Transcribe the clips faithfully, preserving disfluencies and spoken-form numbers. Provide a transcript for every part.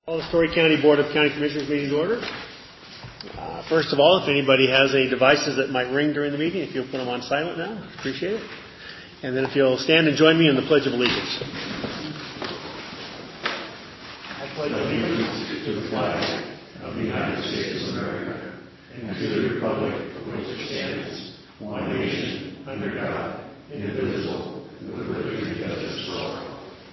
Call the Story County Board of County Commissioners meeting to order. Uh, first of all, if anybody has any devices that might ring during the meeting, if you'll put them on silent now, appreciate it. And then if you'll stand and join me in the Pledge of Allegiance. I pledge allegiance to the flag of the United States of America and to the republic for which it stands, one nation, under God, indivisible, with liberty and justice for all.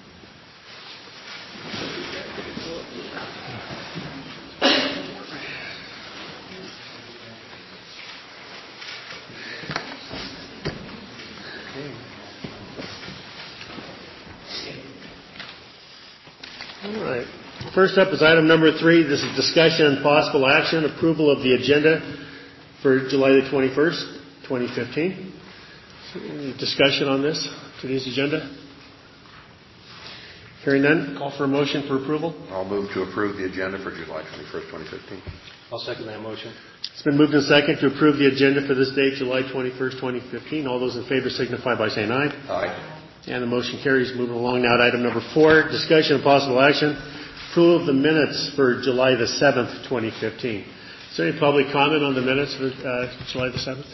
All right. First up is item number three. This is discussion and possible action, approval of the agenda for July the twenty-first, twenty fifteen. Any discussion on this, today's agenda? Hearing none, call for a motion for approval. I'll move to approve the agenda for July twenty-first, twenty fifteen. I'll second that motion. It's been moved and second to approve the agenda for this date, July twenty-first, twenty fifteen. All those in favor signify by saying aye. Aye. And the motion carries. Moving along now to item number four, discussion and possible action, approval of the minutes for July the seventh, twenty fifteen. Is there any public comment on the minutes for uh, July the seventh?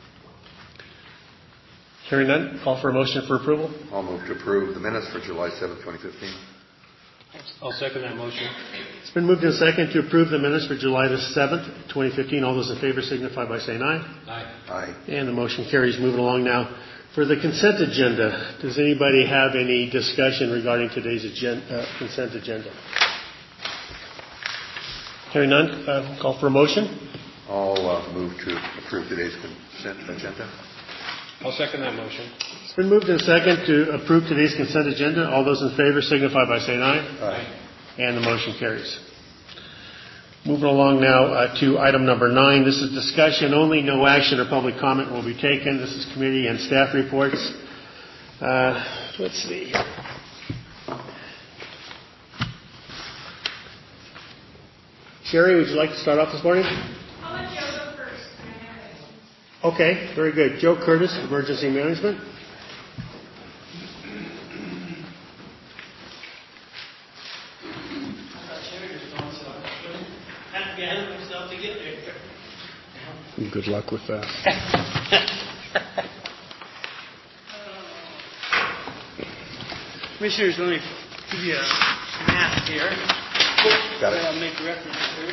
Hearing none, call for a motion for approval. I'll move to approve the minutes for July seventh, twenty fifteen. I'll second that motion. It's been moved and second to approve the minutes for July the seventh, twenty fifteen. All those in favor signify by saying aye. Aye. Aye. And the motion carries. Moving along now. For the consent agenda, does anybody have any discussion regarding today's agenda, uh, consent agenda? Hearing none, uh, call for a motion. I'll uh, move to approve today's consent agenda. I'll second that motion. It's been moved and second to approve today's consent agenda. All those in favor signify by saying aye. Aye. And the motion carries. Moving along now uh, to item number nine. This is discussion only. No action or public comment will be taken. This is committee and staff reports. Uh, let's see. Sherry, would you like to start off this morning? I'll let Joe go first. Okay, very good. Joe Curtis, Emergency Management. Good luck with that. Commissioners, let me give you a map here. Got it. That I'll make reference to.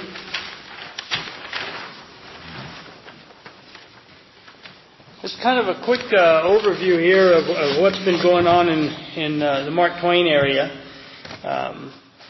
Just kind of a quick uh, overview here of, of what's been going on in, in uh, the Mark Twain area. Um,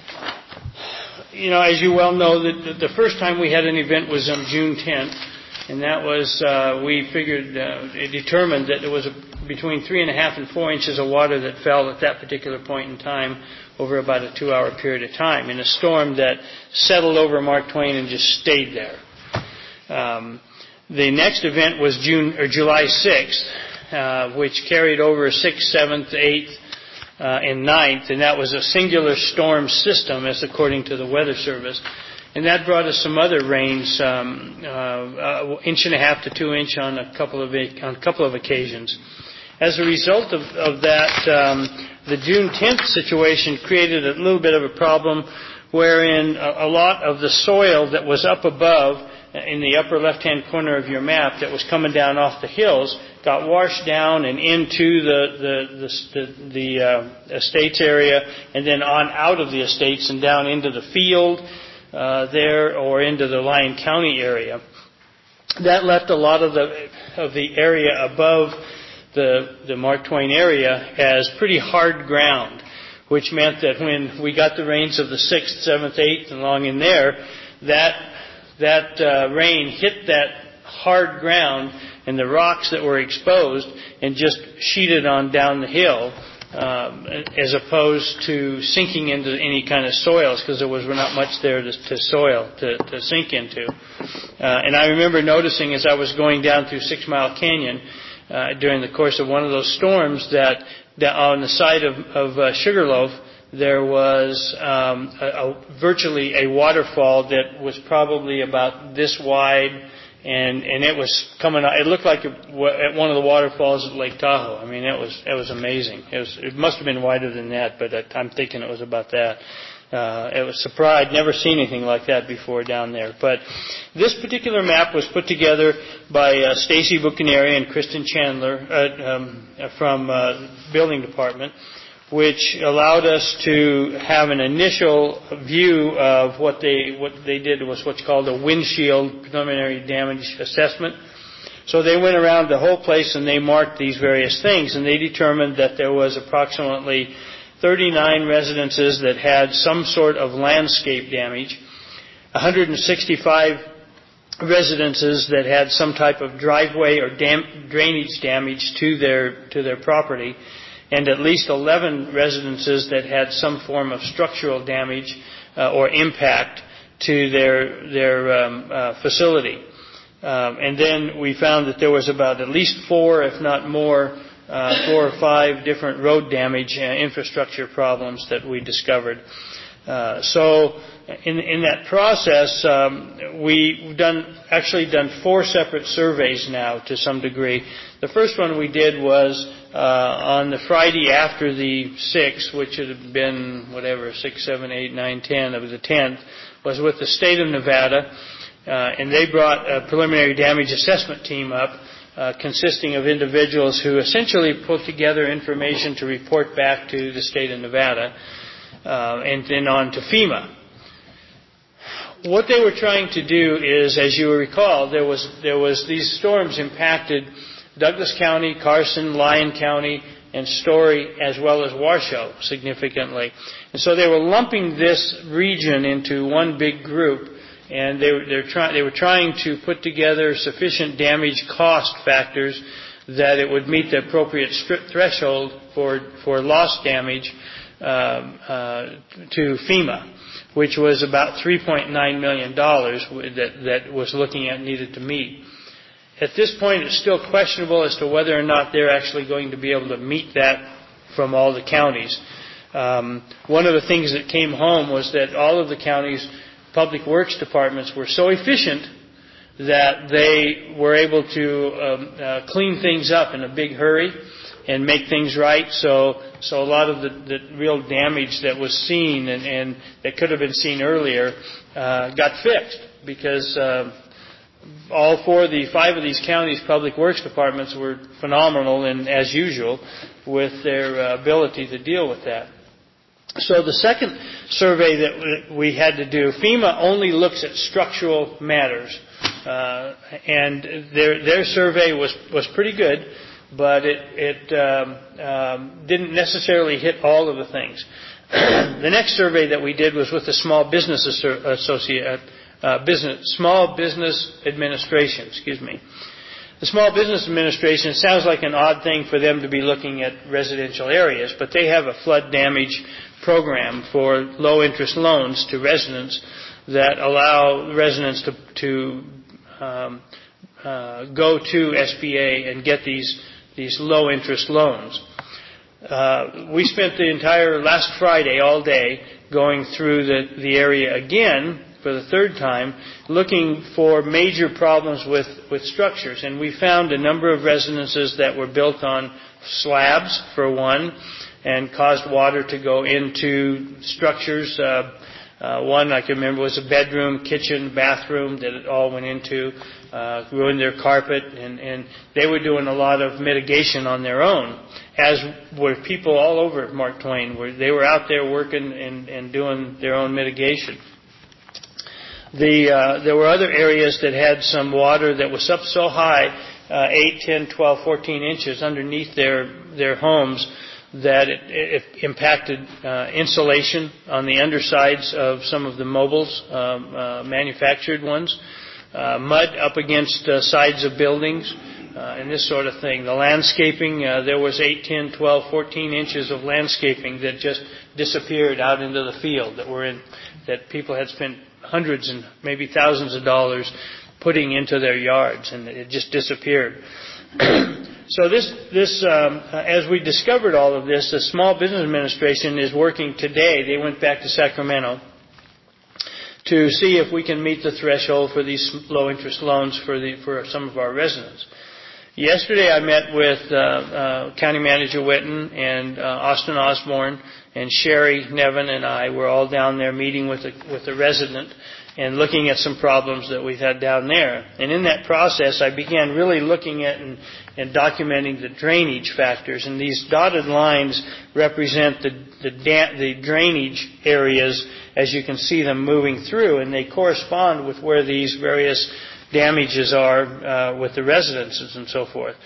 you know, as you well know, that the first time we had an event was on June tenth. And that was, uh, we figured, uh, it determined that there was a, between three and a half and four inches of water that fell at that particular point in time over about a two-hour period of time in a storm that settled over Mark Twain and just stayed there. Um, the next event was June or July sixth, uh, which carried over sixth, seventh, eighth, uh, and ninth, and that was a singular storm system, as according to the Weather Service. And that brought us some other rains, um, uh, uh, inch and a half to two inch on a couple of on a couple of occasions. As a result of, of that, um, the June tenth situation created a little bit of a problem, wherein a, a lot of the soil that was up above, in the upper left-hand corner of your map, that was coming down off the hills, got washed down and into the the the, the uh, estates area, and then on out of the estates and down into the field. Uh, there or into the Lyon County area. That left a lot of the of the area above the the Mark Twain area as pretty hard ground, which meant that when we got the rains of the sixth, seventh, eighth, and along in there, that that uh, rain hit that hard ground and the rocks that were exposed and just sheeted on down the hill. Um, as opposed to sinking into any kind of soils, because there was not much there to, to soil to, to sink into. Uh, and I remember noticing as I was going down through Six Mile Canyon uh, during the course of one of those storms that, that on the side of, of uh, Sugarloaf there was um, a, a, virtually a waterfall that was probably about this wide. And and it was coming out. It looked like it, at one of the waterfalls at Lake Tahoe. I mean, it was it was amazing. It was it must have been wider than that, but I'm thinking it was about that. Uh, it was surprised. I'd never seen anything like that before down there. But this particular map was put together by uh, Stacy Bucaneri and Kristen Chandler uh, um, from uh, Building Department, which allowed us to have an initial view of what they what they did was what's called a windshield preliminary damage assessment. So they went around the whole place and they marked these various things, and they determined that there was approximately thirty-nine residences that had some sort of landscape damage, one hundred sixty-five residences that had some type of driveway or dam- drainage damage to their to their property, and at least eleven residences that had some form of structural damage uh, or impact to their their um, uh, facility. Um, and then we found that there was about at least four, if not more, uh, four or five different road damage and infrastructure problems that we discovered. Uh, so in, in that process, um, we've done actually done four separate surveys now to some degree. The first one we did was uh, on the Friday after the sixth, which would have been whatever, six, seven, eight, nine, ten of the tenth, was with the state of Nevada. Uh, and they brought a preliminary damage assessment team up uh, consisting of individuals who essentially put together information to report back to the state of Nevada uh, and then on to FEMA. What they were trying to do is, as you recall, there was there was these storms impacted Douglas County, Carson, Lyon County, and Story, as well as Washoe significantly. And so they were lumping this region into one big group. And they were, they, were try, they were trying to put together sufficient damage cost factors that it would meet the appropriate stri- threshold for, for loss damage um, uh, to FEMA, which was about three point nine million dollars that, that was looking at needed to meet. At this point, it's still questionable as to whether or not they're actually going to be able to meet that from all the counties. Um, one of the things that came home was that all of the counties' public works departments were so efficient that they were able to um, uh, clean things up in a big hurry and make things right. So, so a lot of the, the real damage that was seen and, and that could have been seen earlier uh, got fixed because uh, all four of the five of these counties' public works departments were phenomenal and, as usual, with their uh, ability to deal with that. So the second survey that we had to do, FEMA only looks at structural matters, uh, and their their survey was was pretty good, but it it um, um, didn't necessarily hit all of the things. The next survey that we did was with the Small Business Associate uh, Business Small Business Administration. Excuse me. The Small Business Administration, it sounds like an odd thing for them to be looking at residential areas, but they have a flood damage program for low-interest loans to residents that allow residents to, to um, uh, go to S B A and get these these low-interest loans. Uh, we spent the entire last Friday all day going through the, the area again for the third time, looking for major problems with, with structures. And we found a number of residences that were built on slabs, for one, and caused water to go into structures. Uh, uh, one I can remember was a bedroom, kitchen, bathroom that it all went into, uh, ruined their carpet, and, and they were doing a lot of mitigation on their own, as were people all over Mark Twain. Where they were out there working and, and doing their own mitigation. The, uh, there were other areas that had some water that was up so high, uh, eight, ten, twelve, fourteen inches underneath their, their homes, that it, it impacted uh, insulation on the undersides of some of the mobiles, um, uh, manufactured ones, uh, mud up against uh, sides of buildings, uh, and this sort of thing. The landscaping, uh, there was eight, ten, twelve, fourteen inches of landscaping that just disappeared out into the field that were in, that people had spent hundreds and maybe thousands of dollars putting into their yards, and it just disappeared. So this, this, um, as we discovered all of this, the Small Business Administration is working today. They went back to Sacramento to see if we can meet the threshold for these low-interest loans for the for some of our residents. Yesterday I met with uh, uh, County Manager Witten and uh, Austin Osborne and Sherry Nevin, and I were all down there meeting with the, with the resident and looking at some problems that we've had down there. And in that process, I began really looking at and, and documenting the drainage factors. And these dotted lines represent the, the, da- the drainage areas as you can see them moving through, and they correspond with where these various damages are uh, with the residences and so forth.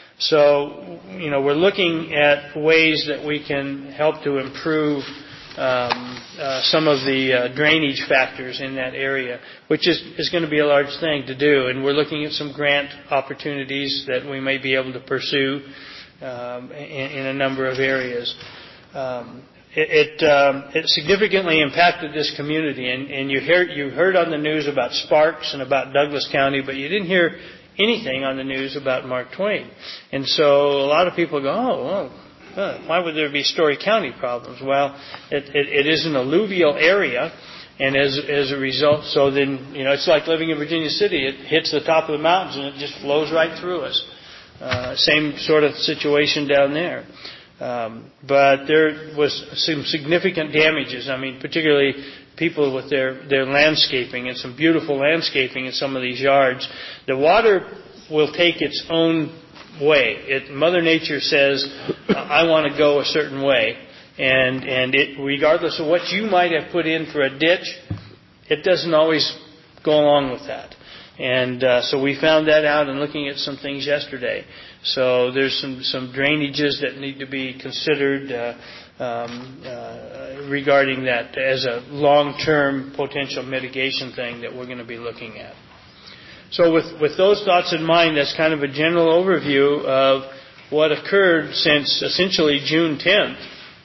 So, you know, we're looking at ways that we can help to improve um, uh, some of the uh, drainage factors in that area, which is, is going to be a large thing to do. And we're looking at some grant opportunities that we may be able to pursue um, in, in a number of areas. Um, It, it, um, it significantly impacted this community, and, and you, hear, you heard on the news about Sparks and about Douglas County, but you didn't hear anything on the news about Mark Twain. And so a lot of people go, oh, well, huh, why would there be Story County problems? Well, it, it, it is an alluvial area, and as, as a result, so then, you know, it's like living in Virginia City. It hits the top of the mountains and it just flows right through us. Uh, same sort of situation down there. Um, but there was some significant damages. I mean, particularly people with their, their landscaping and some beautiful landscaping in some of these yards. The water will take its own way. It, Mother Nature says, I want to go a certain way. And, and it, regardless of what you might have put in for a ditch, it doesn't always go along with that. And uh, so we found that out in looking at some things yesterday. So there's some, some drainages that need to be considered uh, um, uh, regarding that as a long-term potential mitigation thing that we're going to be looking at. So with, with those thoughts in mind, that's kind of a general overview of what occurred since essentially June tenth.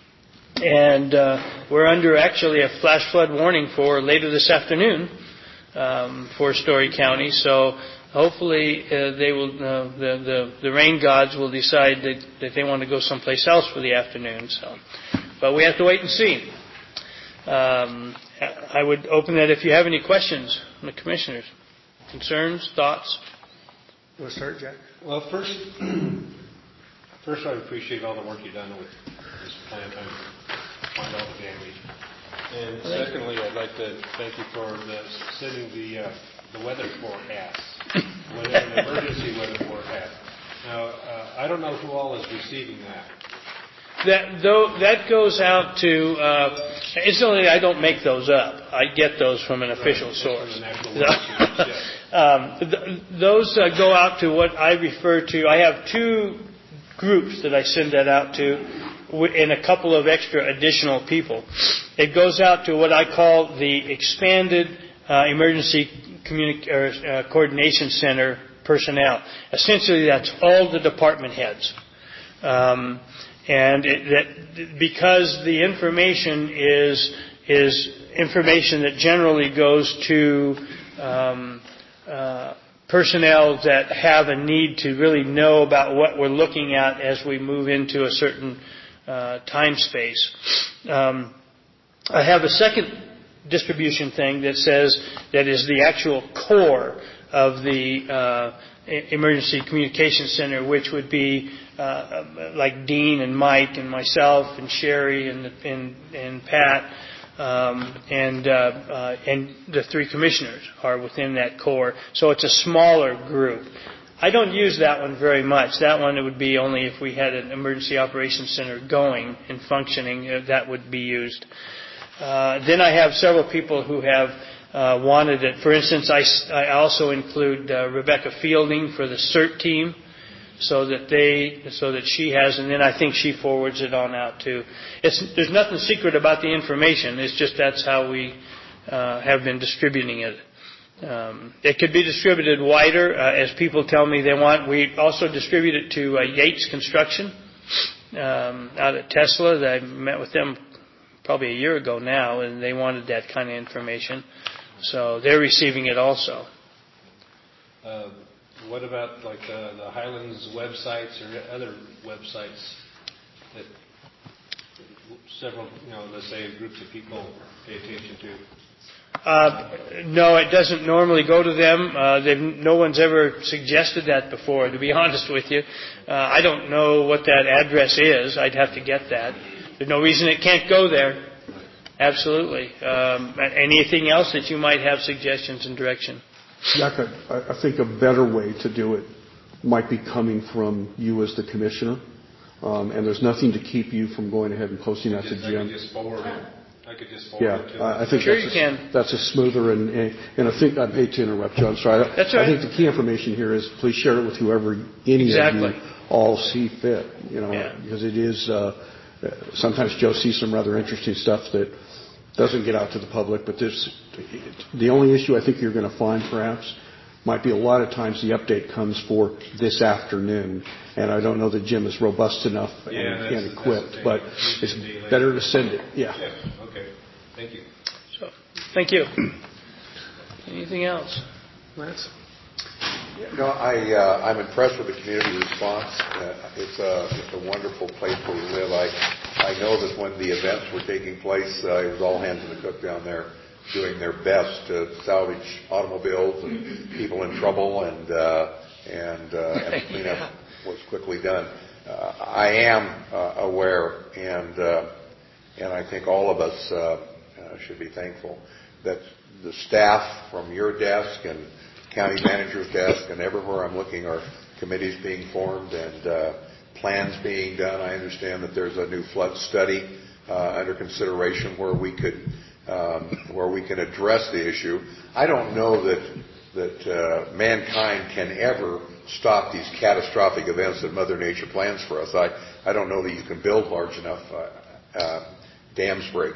And uh, we're under actually a flash flood warning for later this afternoon. Um, for Story County, so hopefully uh, they will. Uh, the, the the rain gods will decide that, that they want to go someplace else for the afternoon. So, but we have to wait and see. Um, I would open that if you have any questions from the commissioners, concerns, thoughts. You want to start, Jack? Well, first, first I appreciate all the work you've done with this plan to find all the damage. And secondly, I'd like to thank you for the, sending the uh, the weather forecast, weather, an emergency weather forecast. Now, uh, I don't know who all is receiving that. That though that goes out to. Uh, incidentally, I don't make those up. I get those from an official right, source. From the National Weather Service, yes. um, th- those uh, go out to what I refer to. I have two groups that I send that out to, and a couple of extra additional people. It goes out to what I call the expanded uh, emergency communi- or, uh, coordination center personnel. Essentially, that's all the department heads. Um, and it, that because the information is is information that generally goes to um, uh, personnel that have a need to really know about what we're looking at as we move into a certain uh, time space. Um, I have a second distribution thing that says that is the actual core of the uh, emergency communication center, which would be uh, like Dean and Mike and myself and Sherry and and, and Pat um, and uh, uh, and the three commissioners are within that core. So it's a smaller group. I don't use that one very much. That one, it would be only if we had an emergency operations center going and functioning, uh, that would be used. Uh, then I have several people who have uh, wanted it. For instance, I, I also include uh, Rebecca Fielding for the CERT team, so that they, so that she has, and then I think she forwards it on out too. It's, there's nothing secret about the information. It's just that's how we uh, have been distributing it. Um, it could be distributed wider, uh, as people tell me they want. We also distribute it to uh, Yates Construction um, out at Tesla. I met with them probably a year ago now, and they wanted that kind of information. So they're receiving it also. Uh, what about like the, the Highlands websites or other websites that several, you know, let's say groups of people pay attention to? Uh, no, it doesn't normally go to them. Uh, they've, no one's ever suggested that before, to be honest with you. Uh, I don't know what that address is. I'd have to get that. There's no reason it can't go there. Absolutely. Um, anything else that you might have suggestions and direction? Jack, I, I think a better way to do it might be coming from you as the commissioner. Um, and there's nothing to keep you from going ahead and posting that to Just, I Jim. could just forward it. I could just forward Yeah, it to I them. I think Sure that's, you a, can. that's a smoother and, and and I think, I hate to interrupt you, I'm sorry. That's I right. think the key information here is please share it with whoever, any Exactly. of you all see fit, you know, Yeah. because it is, uh, sometimes Joe sees some rather interesting stuff that doesn't get out to the public, but this, the only issue I think you're going to find perhaps might be a lot of times the update comes for this afternoon, and I don't know that Jim is robust enough Yeah, and, that's- and that's equipped, the thing. but Usually it's a day later. better to send it, yeah. Yeah, okay. Thank you. So, thank you. Anything else? Lance? No, I, uh, I'm impressed with the community response. Uh, it's a, it's a wonderful place where we live. I, I know that when the events were taking place, uh, it was all hands on the cook down there doing their best to salvage automobiles and people in trouble, and, uh, and, uh, and the cleanup was quickly done. Uh, I am uh, aware, and, uh, and I think all of us, uh, uh, should be thankful that the staff from your desk and county manager's desk and everywhere I'm looking are committees being formed and uh, plans being done. I understand that there's a new flood study uh, under consideration where we could um, where we can address the issue. I don't know that that uh, mankind can ever stop these catastrophic events that Mother Nature plans for us. I I don't know that you can build large enough uh, uh, dams break,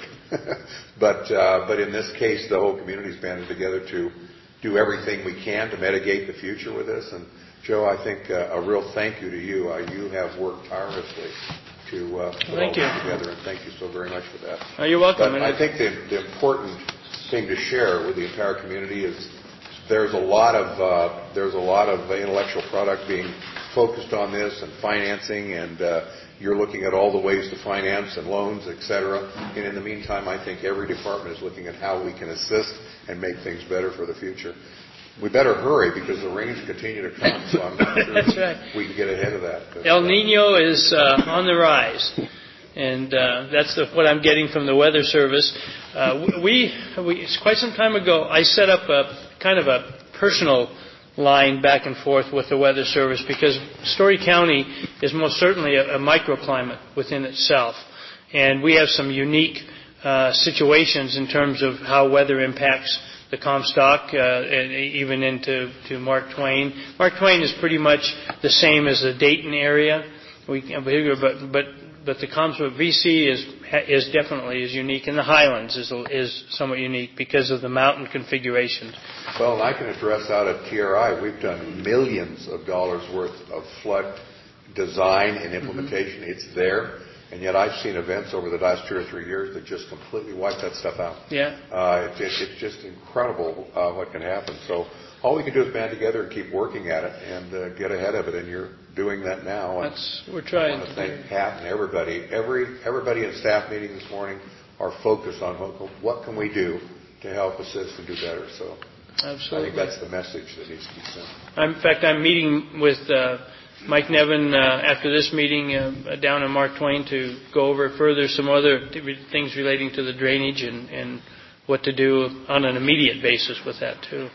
but uh, but in this case, the whole community's banded together to do everything we can to mitigate the future with this. And Joe, I think uh, a real thank you to you. Uh, you have worked tirelessly to uh, put Thank all you. this together, and thank you so very much for that. Oh, you're welcome. But I think the, the important thing to share with the entire community is there's a lot of uh, there's a lot of intellectual product being focused on this and financing, and uh, you're looking at all the ways to finance and loans, et cetera. And in the meantime, I think every department is looking at how we can assist and make things better for the future. We better hurry because the rains continue to come, so I'm not sure That's right. we can get ahead of that. But, El uh, Nino is uh, on the rise, and uh, that's the, what I'm getting from the Weather Service. Uh, we, we, it's quite some time ago, I set up a kind of a personal line back and forth with the Weather Service because Story County is most certainly a, a microclimate within itself, and we have some unique uh, situations in terms of how weather impacts the Comstock, uh, and even into to Mark Twain. Mark Twain is pretty much the same as the Dayton area, we, but but but the Comstock V C is is definitely is unique, and the Highlands is is somewhat unique because of the mountain configurations. Well, and I can address out at T R I. We've done millions of dollars worth of flood design and implementation. Mm-hmm. It's there. And yet I've seen events over the last two or three years that just completely wipe that stuff out. Yeah. Uh, it, it, it's just incredible uh, what can happen. So all we can do is band together and keep working at it and uh, get ahead of it. And you're doing that now. And That's we're trying. I want to thank Pat and everybody. Every everybody in staff meeting this morning are focused on what, what can we do to help assist and do better. So Absolutely. I think that's the message that needs to be sent. I'm, in fact, I'm meeting with uh, Mike Nevin uh, after this meeting uh, down in Mark Twain to go over further some other th- things relating to the drainage and, and what to do on an immediate basis with that too.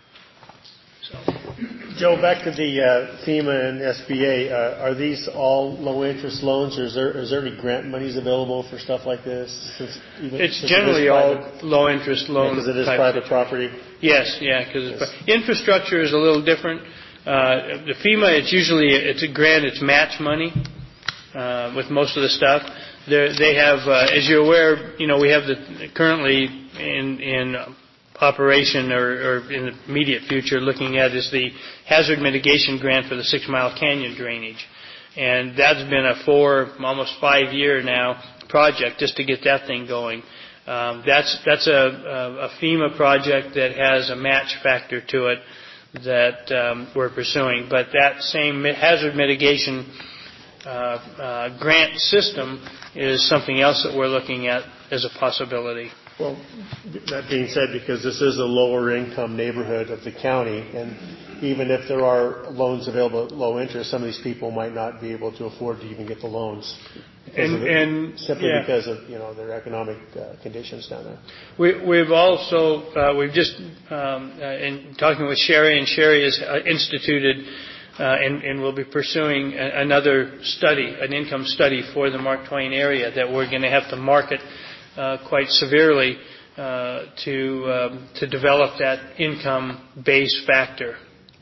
So. Joe, back to the uh, FEMA and S B A. Uh, are these all low-interest loans, or is there is there any grant monies available for stuff like this? Since even, It's since generally it all private, low-interest loan. because it is type private situation. property. Yes, yeah, because Yes. infrastructure is a little different. Uh, the FEMA, it's usually it's a grant, it's match money uh, with most of the stuff. They're, they have, uh, as you're aware, you know, we have the currently in in operation or, or in the immediate future looking at is the hazard mitigation grant for the Six Mile Canyon drainage, and that's been a four, almost five year now project just to get that thing going. Um, that's that's a, a, a FEMA project that has a match factor to it that um, we're pursuing. But that same hazard mitigation uh, uh, grant system is something else that we're looking at as a possibility. Well, that being said, because this is a lower income neighborhood of the county, and even if there are loans available at low interest, some of these people might not be able to afford to even get the loans. And, the, and simply yeah. because of you know their economic uh, conditions down there. We, we've also uh, we've just um, uh, in talking with Sherry, and Sherry has uh, instituted uh, and, and will be pursuing a, another study, an income study for the Mark Twain area that we're going to have to market uh, quite severely uh, to um, to develop that income base factor.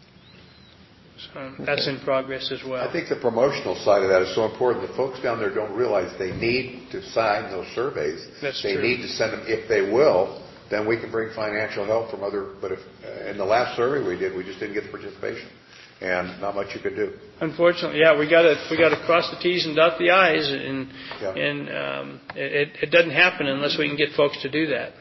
So that's in progress as well. I think the promotional side of that is so important. The folks down there don't realize they need to sign those surveys. That's they true. need to send them. If they will, then we can bring financial help from other. But if uh, in the last survey we did, we just didn't get the participation, and not much you could do. Unfortunately, yeah, we got to we got to cross the T's and dot the I's, and Yeah. and um, it it doesn't happen unless we can get folks to do that.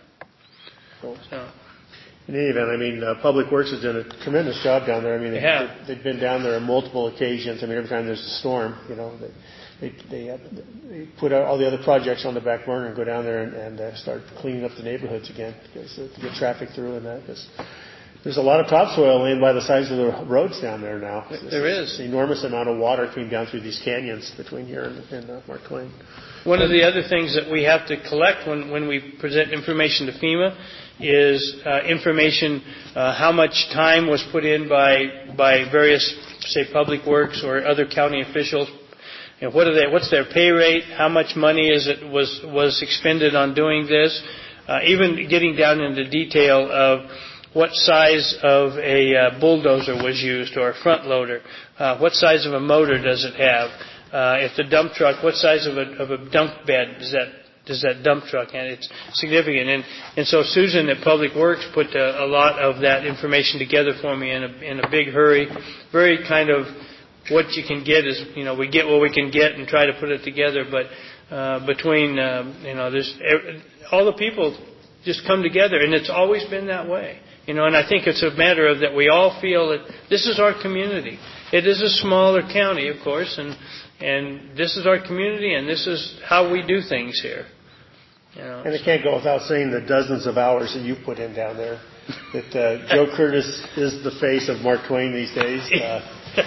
Cool. So. In any event, I mean, uh, Public Works has done a tremendous job down there. I mean, They they, have. they, they've been down there on multiple occasions. I mean, every time there's a storm, you know, they they they, have, they put out all the other projects on the back burner and go down there and, and uh, start cleaning up the neighborhoods again because, uh, to get traffic through and that. Because there's a lot of topsoil laying by the sides of the roads down there now. It's, There it's is. an enormous amount of water coming down through these canyons between here and, and uh, Mark Twain. One of the other things that we have to collect when, when we present information to FEMA is uh, information, uh, how much time was put in by by various, say, Public Works or other county officials. You know, what are they? What's their pay rate? How much money is it was was expended on doing this? Uh, even getting down into detail of what size of a uh, bulldozer was used or a front loader. Uh, what size of a motor does it have? Uh, if the dump truck, what size of a, of a dump bed does that does that dump truck have? It's significant. And, and so Susan at Public Works put a, a lot of that information together for me in a, in a big hurry. Very kind of what you can get is, you know, we get what we can get and try to put it together. But uh, between, um, you know, there's all the people just come together, and it's always been that way. You know, and I think it's a matter of that we all feel that this is our community. It is a smaller county, of course, and and this is our community, and this is how we do things here. You know, And it can't go without saying the dozens of hours that you put in down there. That uh, Joe Curtis is the face of Mark Twain these days. Uh,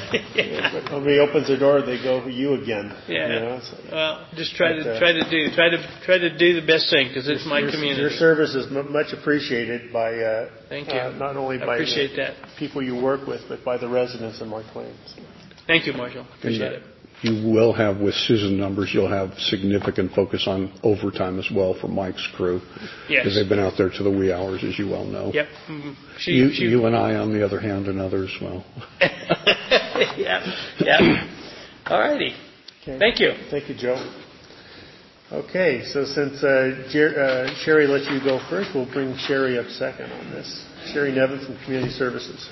yeah. When somebody opens their door, they go, "You again." Yeah. You know, so, well, just try but, to uh, try to do try to try to do the best thing because it's my your, community. Your service is m- much appreciated by uh, Thank you. uh, not only I by appreciate the that. people you work with, but by the residents of Mark Twain. So. Thank you, Marshall. Appreciate it. You will have, with Susan numbers, you'll have significant focus on overtime as well for Mike's crew. Yes. Because they've been out there to the wee hours, as you well know. Yep. Mm-hmm. She, You, she, you and I, on the other hand, and others, well. yeah. Yeah. All righty. Okay. Thank you. Thank you, Joe. Okay, so since uh, Jer- uh, Sherry let you go first, we'll bring Sherry up second on this. Sherry Nevin from Community Services.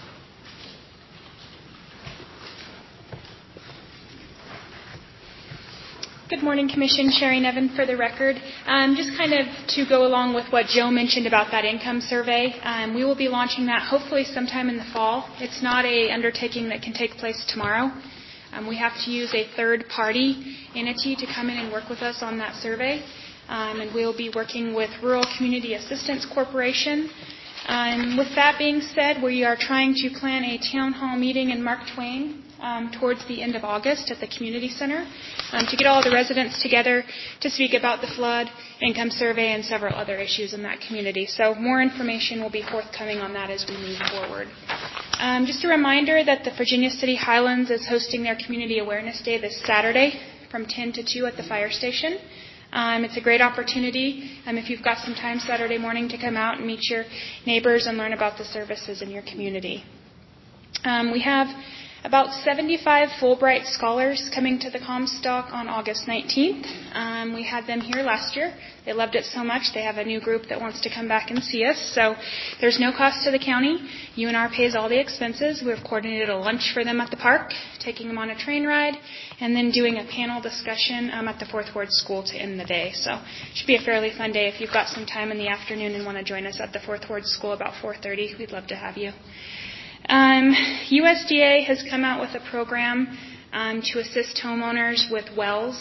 Good morning, Commission. Sherry Nevin for the record. Um, just kind of to go along with what Joe mentioned about that income survey, um, we will be launching that hopefully sometime in the fall. It's not a undertaking that can take place tomorrow. Um, we have to use a third-party entity to come in and work with us on that survey. Um, and we'll be working with Rural Community Assistance Corporation. Um, with that being said, we are trying to plan a town hall meeting in Mark Twain um, towards the end of August at the community center um, to get all the residents together to speak about the flood, income survey, and several other issues in that community. So more information will be forthcoming on that as we move forward. Um, just a reminder that the Virginia City Highlands is hosting their Community Awareness Day this Saturday from ten to two at the fire station. Um, it's a great opportunity um, if you've got some time Saturday morning to come out and meet your neighbors and learn about the services in your community. Um, we have about seventy-five Fulbright scholars coming to the Comstock on August nineteenth. Um, we had them here last year. They loved it so much they have a new group that wants to come back and see us. So there's no cost to the county. U N R pays all the expenses. We've coordinated a lunch for them at the park, taking them on a train ride, and then doing a panel discussion um, at the Fourth Ward School to end the day. So it should be a fairly fun day. If you've got some time in the afternoon and want to join us at the Fourth Ward School about four thirty, we'd love to have you. Um, U S D A has come out with a program um, to assist homeowners with wells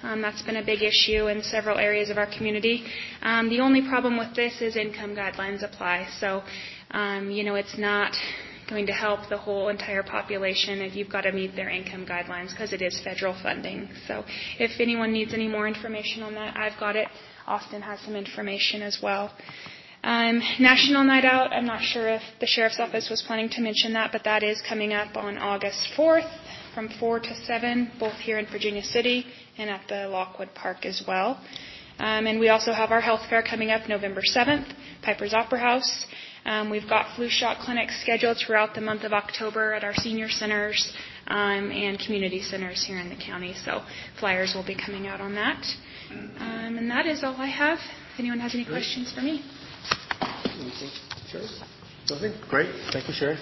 Um, that's been a big issue in several areas of our community. Um, the only problem with this is income guidelines apply. So, um, you know, it's not going to help the whole entire population if you've got to meet their income guidelines because it is federal funding. So if anyone needs any more information on that, I've got it. Austin has some information as well. Um, National Night Out, I'm not sure if the Sheriff's Office was planning to mention that, but that is coming up on August fourth from four to seven, both here in Virginia City and at the Lockwood Park as well. Um, and we also have our health fair coming up November seventh, Piper's Opera House. Um, we've got flu shot clinics scheduled throughout the month of October at our senior centers um, and community centers here in the county. So flyers will be coming out on that. Um, and that is all I have. If anyone has any questions for me. Sherry? Nothing? Great. Thank you, Sherry.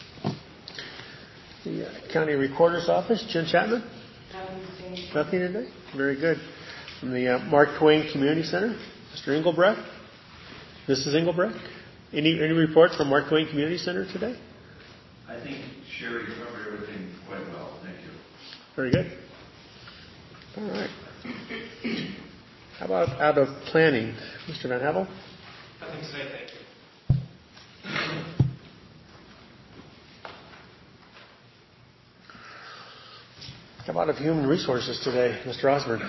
The uh, County Recorder's Office, Jen Chapman? Nothing today? Very good. From the uh, Mark Twain Community Center, Mister Engelbrecht? Missus Engelbrecht? Any, any report from Mark Twain Community Center today? I think Sherry covered everything quite well. Thank you. Very good. All right. How about out of planning? Mister Van Havel? Nothing today, thank you. How about of human resources today, Mister Osborne?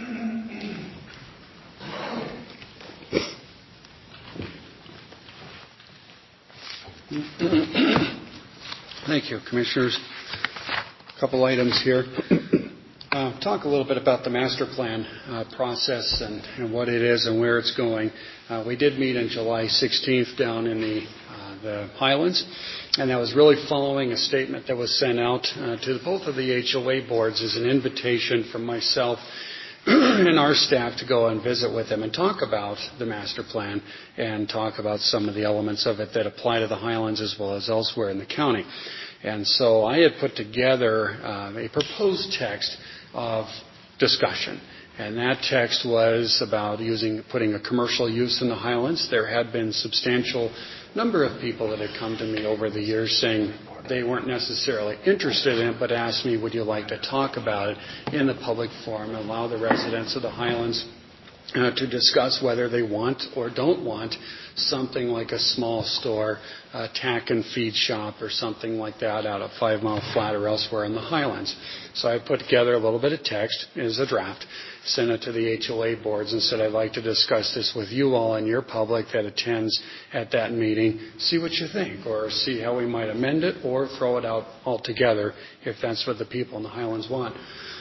Thank you, Commissioners. A couple items here. Uh, talk a little bit about the master plan uh, process and, and what it is and where it's going. Uh, we did meet on July sixteenth down in the, uh, the Highlands, and that was really following a statement that was sent out uh, to both of the H O A boards as an invitation from myself and our staff to go and visit with them and talk about the master plan and talk about some of the elements of it that apply to the Highlands as well as elsewhere in the county. And so I had put together uh, a proposed text of discussion. And that text was about using, putting a commercial use in the Highlands. There had been substantial number of people that had come to me over the years saying they weren't necessarily interested in it, but asked me, would you like to talk about it in the public forum and allow the residents of the Highlands uh, to discuss whether they want or don't want something like a small store, a tack and feed shop or something like that out of Five Mile Flat or elsewhere in the Highlands. So I put together a little bit of text as a draft, sent it to the H O A boards and said I'd like to discuss this with you all and your public that attends at that meeting, see what you think or see how we might amend it or throw it out altogether if that's what the people in the Highlands want.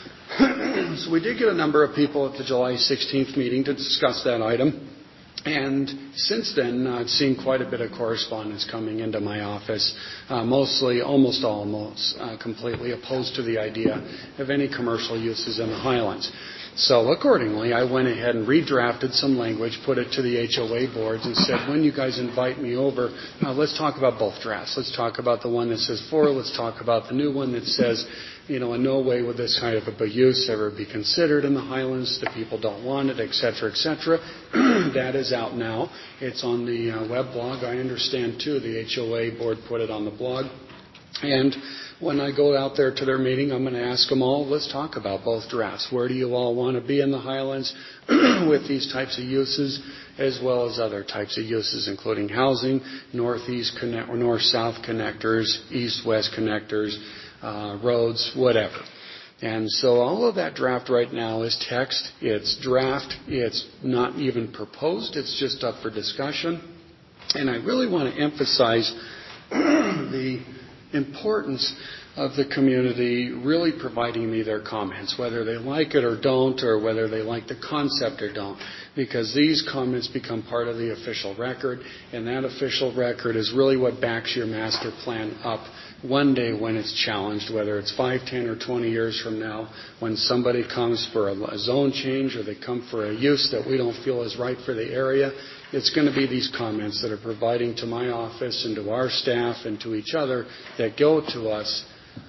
So we did get a number of people at the July sixteenth meeting to discuss that item. And since then, uh, I've seen quite a bit of correspondence coming into my office, uh, mostly, almost almost, uh, completely opposed to the idea of any commercial uses in the Highlands. So accordingly, I went ahead and redrafted some language, put it to the H O A boards and said, when you guys invite me over, uh, let's talk about both drafts. Let's talk about the one that says for, let's talk about the new one that says, you know, in no way would this kind of a use ever be considered in the Highlands. The people don't want it, et cetera, et cetera. That is out now. It's on the uh, web blog. I understand, too, the H O A board put it on the blog. And when I go out there to their meeting, I'm going to ask them all, let's talk about both drafts. Where do you all want to be in the Highlands with these types of uses, as well as other types of uses, including housing, northeast connect, or north-south connectors, east-west connectors, uh, roads, whatever. And so all of that draft right now is text. It's draft. It's not even proposed. It's just up for discussion. And I really want to emphasize the importance of the community really providing me their comments, whether they like it or don't, or whether they like the concept or don't, because these comments become part of the official record, and that official record is really what backs your master plan up one day when it's challenged, whether it's five, ten, or twenty years from now, when somebody comes for a, a zone change or they come for a use that we don't feel is right for the area. It's going to be these comments that are providing to my office and to our staff and to each other that go to us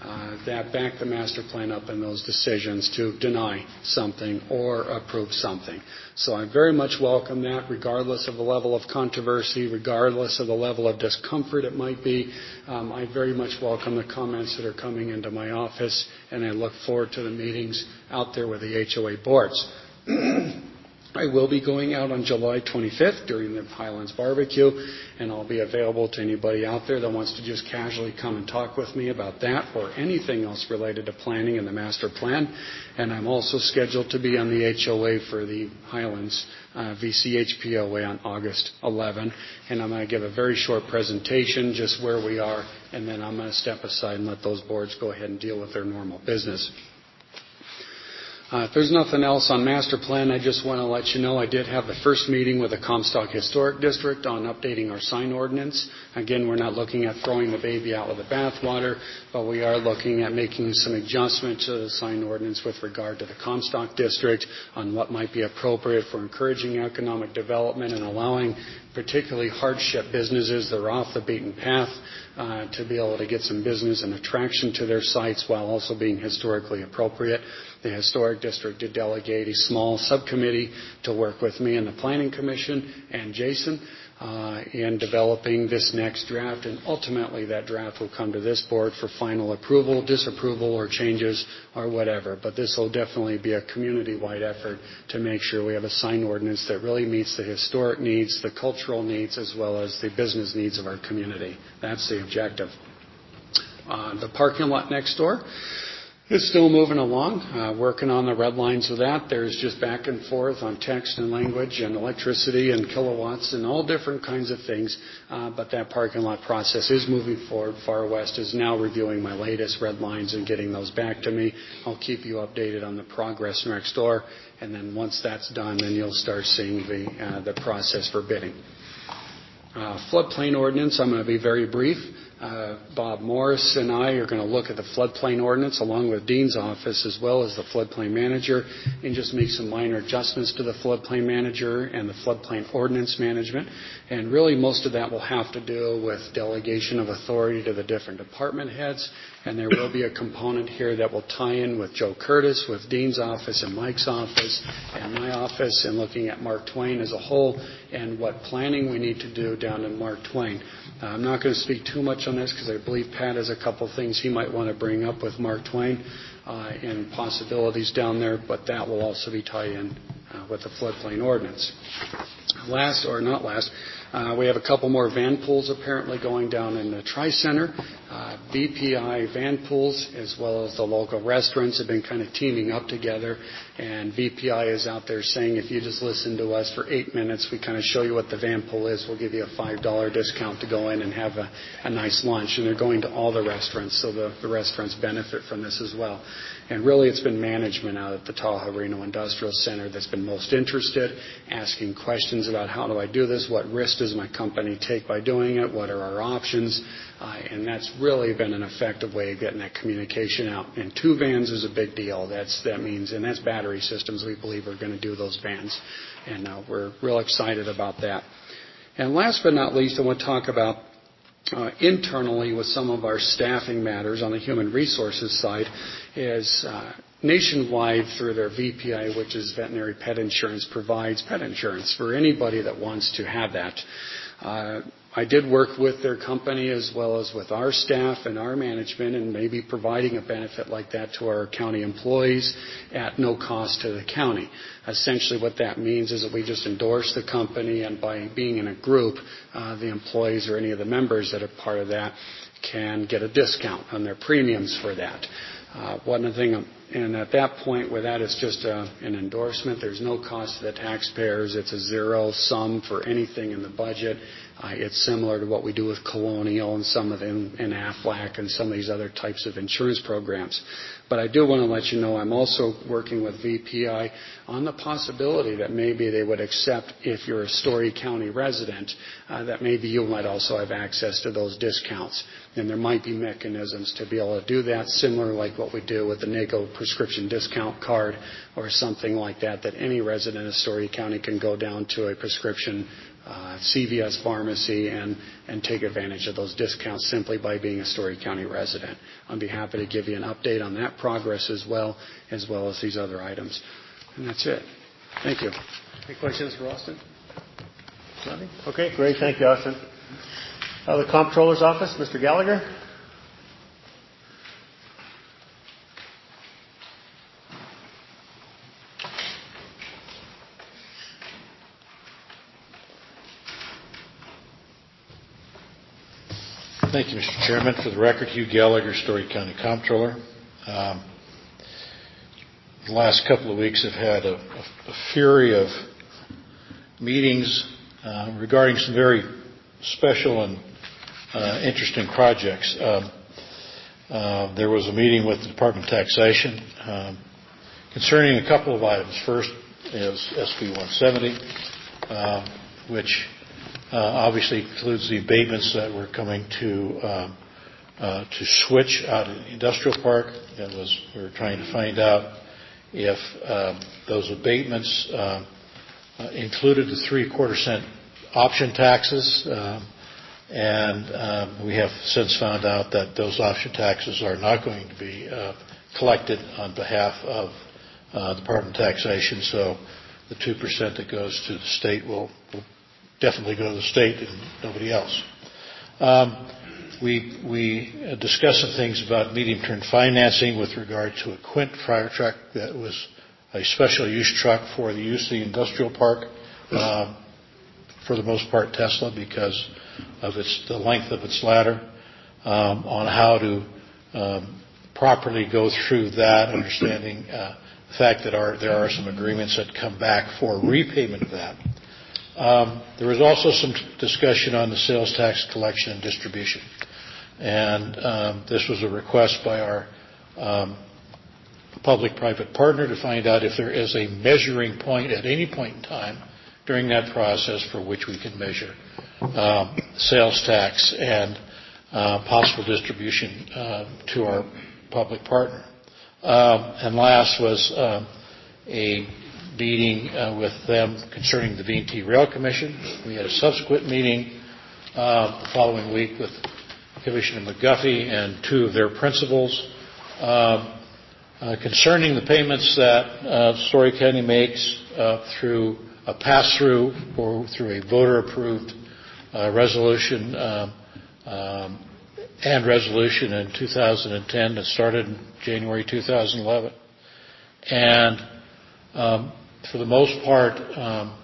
uh, that back the master plan up in those decisions to deny something or approve something. So I very much welcome that, regardless of the level of controversy, regardless of the level of discomfort it might be. Um, I very much welcome the comments that are coming into my office, and I look forward to the meetings out there with the H O A boards. I will be going out on July twenty-fifth during the Highlands Barbecue, and I'll be available to anybody out there that wants to just casually come and talk with me about that or anything else related to planning and the master plan. And I'm also scheduled to be on the H O A for the Highlands uh, V C H P O A on August eleventh, and I'm going to give a very short presentation just where we are, and then I'm going to step aside and let those boards go ahead and deal with their normal business. Uh, if there's nothing else on master plan, I just want to let you know I did have the first meeting with the Comstock Historic District on updating our sign ordinance. Again, we're not looking at throwing the baby out with the bathwater, but we are looking at making some adjustments to the sign ordinance with regard to the Comstock District on what might be appropriate for encouraging economic development and allowing particularly hardship businesses that are off the beaten path uh, to be able to get some business and attraction to their sites while also being historically appropriate. The Historic District did delegate a small subcommittee to work with me and the Planning Commission and Jason uh, in developing this next draft, and ultimately that draft will come to this board for final approval, disapproval, or changes or whatever. But this will definitely be a community-wide effort to make sure we have a sign ordinance that really meets the historic needs, the cultural needs, as well as the business needs of our community. That's the objective. Uh, the parking lot next door, it's still moving along, uh, working on the red lines with that. There's just back and forth on text and language and electricity and kilowatts and all different kinds of things, uh, but that parking lot process is moving forward. Far West is now reviewing my latest red lines and getting those back to me. I'll keep you updated on the progress next door, and then once that's done, then you'll start seeing the, uh, the process for bidding. Uh, floodplain ordinance, I'm going to be very brief. Uh, Bob Morris and I are going to look at the floodplain ordinance along with Dean's office as well as the floodplain manager and just make some minor adjustments to the floodplain manager and the floodplain ordinance management. And really most of that will have to do with delegation of authority to the different department heads. And there will be a component here that will tie in with Joe Curtis, with Dean's office and Mike's office and my office, and looking at Mark Twain as a whole and what planning we need to do down in Mark Twain. Uh, I'm not going to speak too much on this because I believe Pat has a couple things he might want to bring up with Mark Twain uh, and possibilities down there, but that will also be tied in uh, with the floodplain ordinance. Last, or not last, uh, we have a couple more van pools apparently going down in the Tri-Center. Uh, B P I van pools as well as the local restaurants have been kind of teaming up together, and V P I is out there saying if you just listen to us for eight minutes, we kind of show you what the van pool is, we'll give you a five dollar discount to go in and have a, a nice lunch. And they're going to all the restaurants, so the, the restaurants benefit from this as well. And really it's been management out at the Tahoe Reno Industrial Center that's been most interested, asking questions about how do I do this, what risk does my company take by doing it, what are our options, uh, and that's really been an effective way of getting that communication out. And two vans is a big deal. That's that means, and that's battery systems we believe are going to do those vans, and uh, we're real excited about that. And last but not least, I want to talk about Uh, internally with some of our staffing matters on the human resources side is uh, nationwide through their V P I, which is Veterinary Pet Insurance, provides pet insurance for anybody that wants to have that. Uh, I did work with their company as well as with our staff and our management and maybe providing a benefit like that to our county employees at no cost to the county. Essentially what that means is that we just endorse the company, and by being in a group, uh, the employees or any of the members that are part of that can get a discount on their premiums for that. Uh, one thing, and at that point where that is just a, an endorsement, there's no cost to the taxpayers. It's a zero sum for anything in the budget. Uh, it's similar to what we do with Colonial and some of them in Aflac and some of these other types of insurance programs. But I do want to let you know I'm also working with V P I on the possibility that maybe they would accept, if you're a Story County resident, uh, that maybe you might also have access to those discounts. And there might be mechanisms to be able to do that, similar like what we do with the NACO prescription discount card or something like that, that any resident of Story County can go down to a prescription uh, C V S Pharmacy and, and take advantage of those discounts simply by being a Story County resident. I'll be happy to give you an update on that progress as well, as well as these other items. And that's it. Thank you. Any questions for Austin? Nothing? Okay, great. Thank you, Austin. Uh, the Comptroller's Office, Mister Gallagher. Thank you, Mister Chairman. For the record, Hugh Gallagher, Story County Comptroller. Um, the last couple of weeks have had a, a, a fury of meetings uh, regarding some very special and uh, interesting projects. Um, uh, there was a meeting with the Department of Taxation um, concerning a couple of items. First is S B one seventy, uh, which Uh, obviously includes the abatements that were coming to um, uh, to switch out in the industrial park. That was we were trying to find out if um, those abatements uh, uh, included the three quarter cent option taxes, um, and um, we have since found out that those option taxes are not going to be uh, collected on behalf of uh, the Department of Taxation. So the two percent that goes to the state will, will definitely go to the state and nobody else. Um, we we discussed some things about medium-term financing with regard to a Quint fire truck that was a special use truck for the use of the industrial park, um, for the most part Tesla because of its the length of its ladder, um, on how to um, properly go through that, understanding uh, the fact that our, there are some agreements that come back for repayment of that. Um, there was also some discussion on the sales tax collection and distribution. And um, this was a request by our um, public-private partner to find out if there is a measuring point at any point in time during that process for which we can measure um, sales tax and uh, possible distribution uh, to our public partner. Um, and last was um, a meeting uh, with them concerning the V and T Rail Commission. We had a subsequent meeting uh, the following week with Commissioner McGuffey and two of their principals um, uh, concerning the payments that uh, Story County makes uh, through a pass-through or through a voter-approved uh, resolution um, um, and resolution in two thousand ten that started in January two thousand eleven. And um, for the most part, um,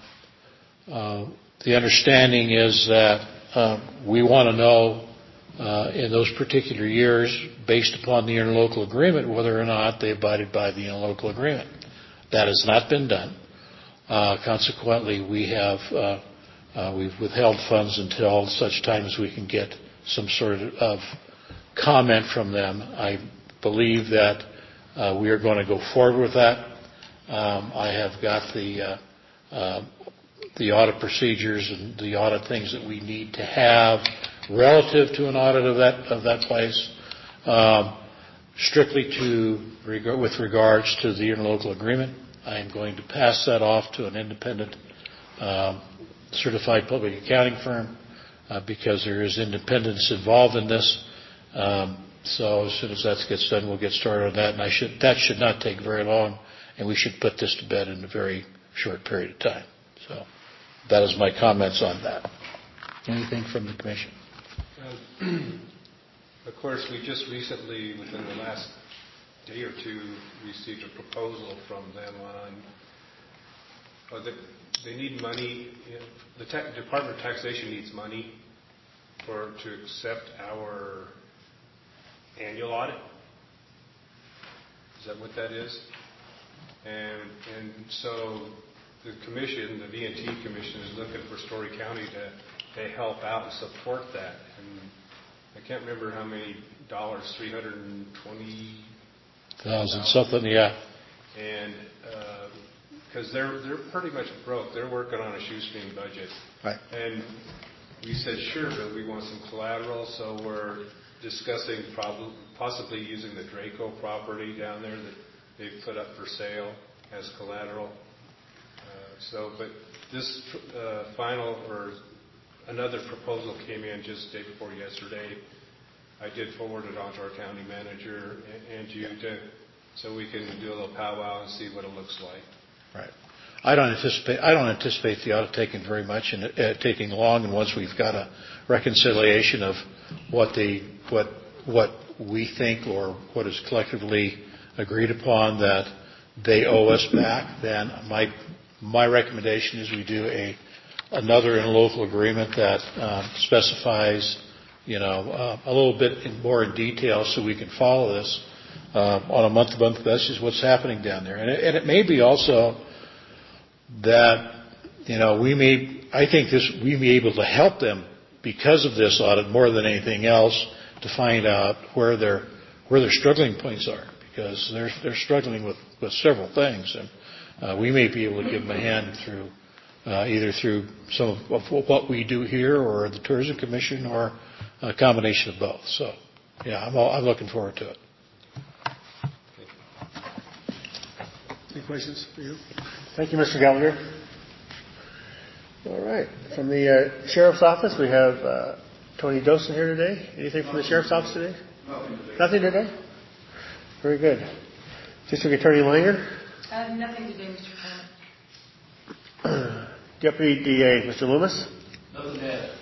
uh, the understanding is that uh, we want to know uh, in those particular years, based upon the interlocal agreement, whether or not they abided by the interlocal agreement. That has not been done. Uh, consequently, we have uh, uh, we've withheld funds until such time as we can get some sort of comment from them. I believe that uh, we are going to go forward with that. Um, I have got the uh, uh, the audit procedures and the audit things that we need to have relative to an audit of that of that place, um, strictly to with regards to the interlocal agreement. I am going to pass that off to an independent um, certified public accounting firm uh, because there is independence involved in this. Um, so as soon as that gets done, we'll get started on that, and I should that should not take very long. And we should put this to bed in a very short period of time. So that is my comments on that. Anything from the Commission? Uh, of course, we just recently, within the last day or two, received a proposal from them on oh, they, they need money. You know, the ta- Department of Taxation needs money for to accept our annual audit. Is that what that is? And and so the commission, the V and T Commission, is looking for Story County to, to help out and support that. And I can't remember how many dollars, three hundred twenty Thousand something, yeah. And because uh, they're they're pretty much broke, they're working on a shoestring budget. Right. And we said sure, but we want some collateral, so we're discussing prob- possibly using the Draco property down there that they've put up for sale as collateral. Uh, so, but this uh, final or another proposal came in just the day before yesterday. I did forward it on to our county manager and, and you to, so we can do a little powwow and see what it looks like. Right. I don't anticipate. I don't anticipate the audit taking very much and uh, taking long. And once we've got a reconciliation of what the what what we think or what is collectively agreed upon that they owe us back, then my my recommendation is we do a another interlocal agreement that uh, specifies, you know, uh, a little bit in, more in detail so we can follow this uh, on a month-to-month basis what's happening down there. And it, and it may be also that, you know, we may, I think this, we may be able to help them because of this audit more than anything else to find out where their, where their struggling points are, because they're, they're struggling with, with several things. And uh, we may be able to give them a hand through, uh, either through some of what we do here or the Tourism Commission or a combination of both. So, yeah, I'm, all, I'm looking forward to it. Any questions for you? Thank you, Mister Gallagher. All right. From the uh, Sheriff's Office, we have uh, Tony Dosen here today. Anything from the Sheriff's Office today? Nothing today. Nothing today? Very good. District Attorney Langer? Uh, nothing today, Mister Chairman. Deputy D A, Mister Loomis? Nothing to add.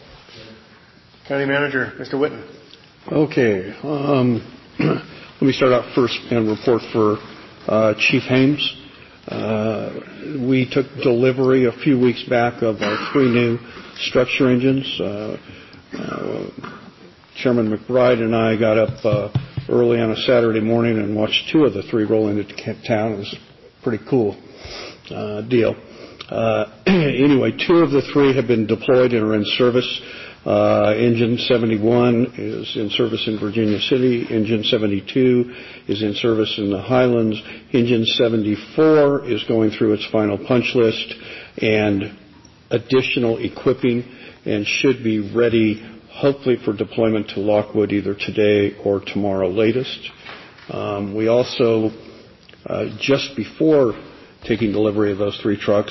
County Manager, Mister Whitten? Okay. Um, let me start out first and report for uh, Chief Hames. Uh, we took delivery a few weeks back of our three new structure engines. Uh, uh, Chairman McBride and I got up uh, early on a Saturday morning and watched two of the three roll into town. It was a pretty cool uh, deal. Uh, anyway, two of the three have been deployed and are in service. Uh, engine seventy-one is in service in Virginia City. Engine seventy-two is in service in the Highlands. Engine seventy-four is going through its final punch list and additional equipping and should be ready hopefully for deployment to Lockwood either today or tomorrow latest. Um, we also, uh, just before taking delivery of those three trucks,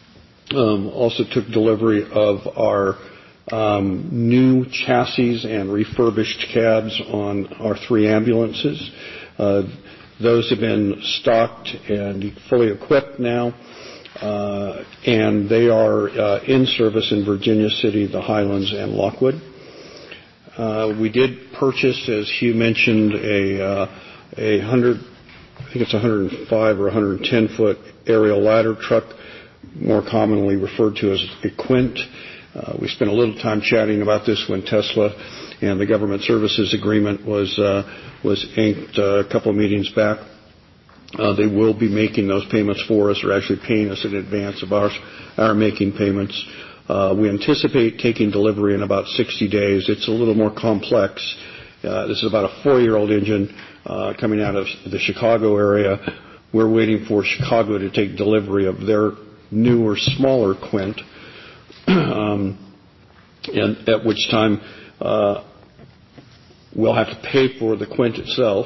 um, also took delivery of our Um, new chassis and refurbished cabs on our three ambulances. Uh, those have been stocked and fully equipped now, uh, and they are uh, in service in Virginia City, the Highlands, and Lockwood. Uh, we did purchase, as Hugh mentioned, a uh, a hundred, I think it's a one hundred five or one hundred ten foot aerial ladder truck, more commonly referred to as a Quint. Uh, we spent a little time chatting about this when Tesla and the government services agreement was uh, was inked uh, a couple of meetings back. Uh, they will be making those payments for us, or actually paying us in advance of our our making payments. Uh, we anticipate taking delivery in about sixty days. It's a little more complex. Uh, this is about a four-year-old engine uh, coming out of the Chicago area. We're waiting for Chicago to take delivery of their newer, smaller Quint. Um, and at which time uh, we'll have to pay for the Quint itself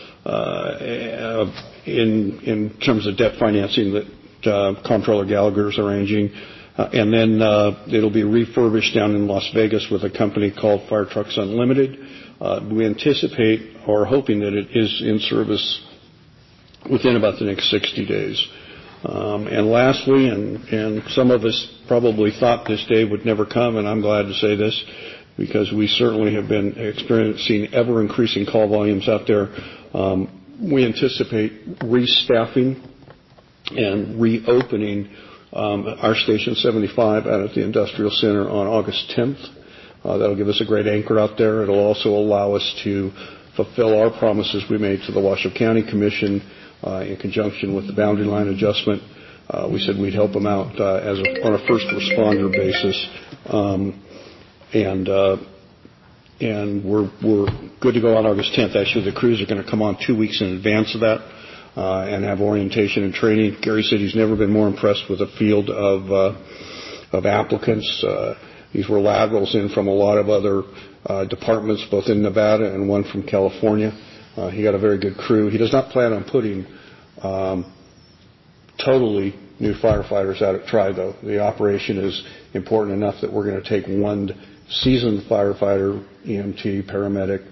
uh, in in terms of debt financing that uh, Comptroller Gallagher is arranging, uh, and then uh, it'll be refurbished down in Las Vegas with a company called Fire Trucks Unlimited. Uh, we anticipate or hoping that it is in service within about the next sixty days. Um, and lastly, and, and some of us probably thought this day would never come, and I'm glad to say this, because we certainly have been experiencing ever-increasing call volumes out there. Um, we anticipate restaffing and reopening um, our Station seventy-five out at the Industrial Center on August tenth. Uh, that'll give us a great anchor out there. It'll also allow us to fulfill our promises we made to the Washoe County Commission Uh, in conjunction with the boundary line adjustment. Uh, we said we'd help them out uh, as a, on a first responder basis, um, and uh, and we're we're good to go on August tenth. Actually, the crews are going to come on two weeks in advance of that uh, and have orientation and training. Gary said he's never been more impressed with a field of uh, of applicants. Uh, these were laterals in from a lot of other uh, departments, both in Nevada and one from California. Uh, he got a very good crew. He does not plan on putting um, totally new firefighters out at Tri, though. The operation is important enough that we're going to take one seasoned firefighter, E M T, paramedic,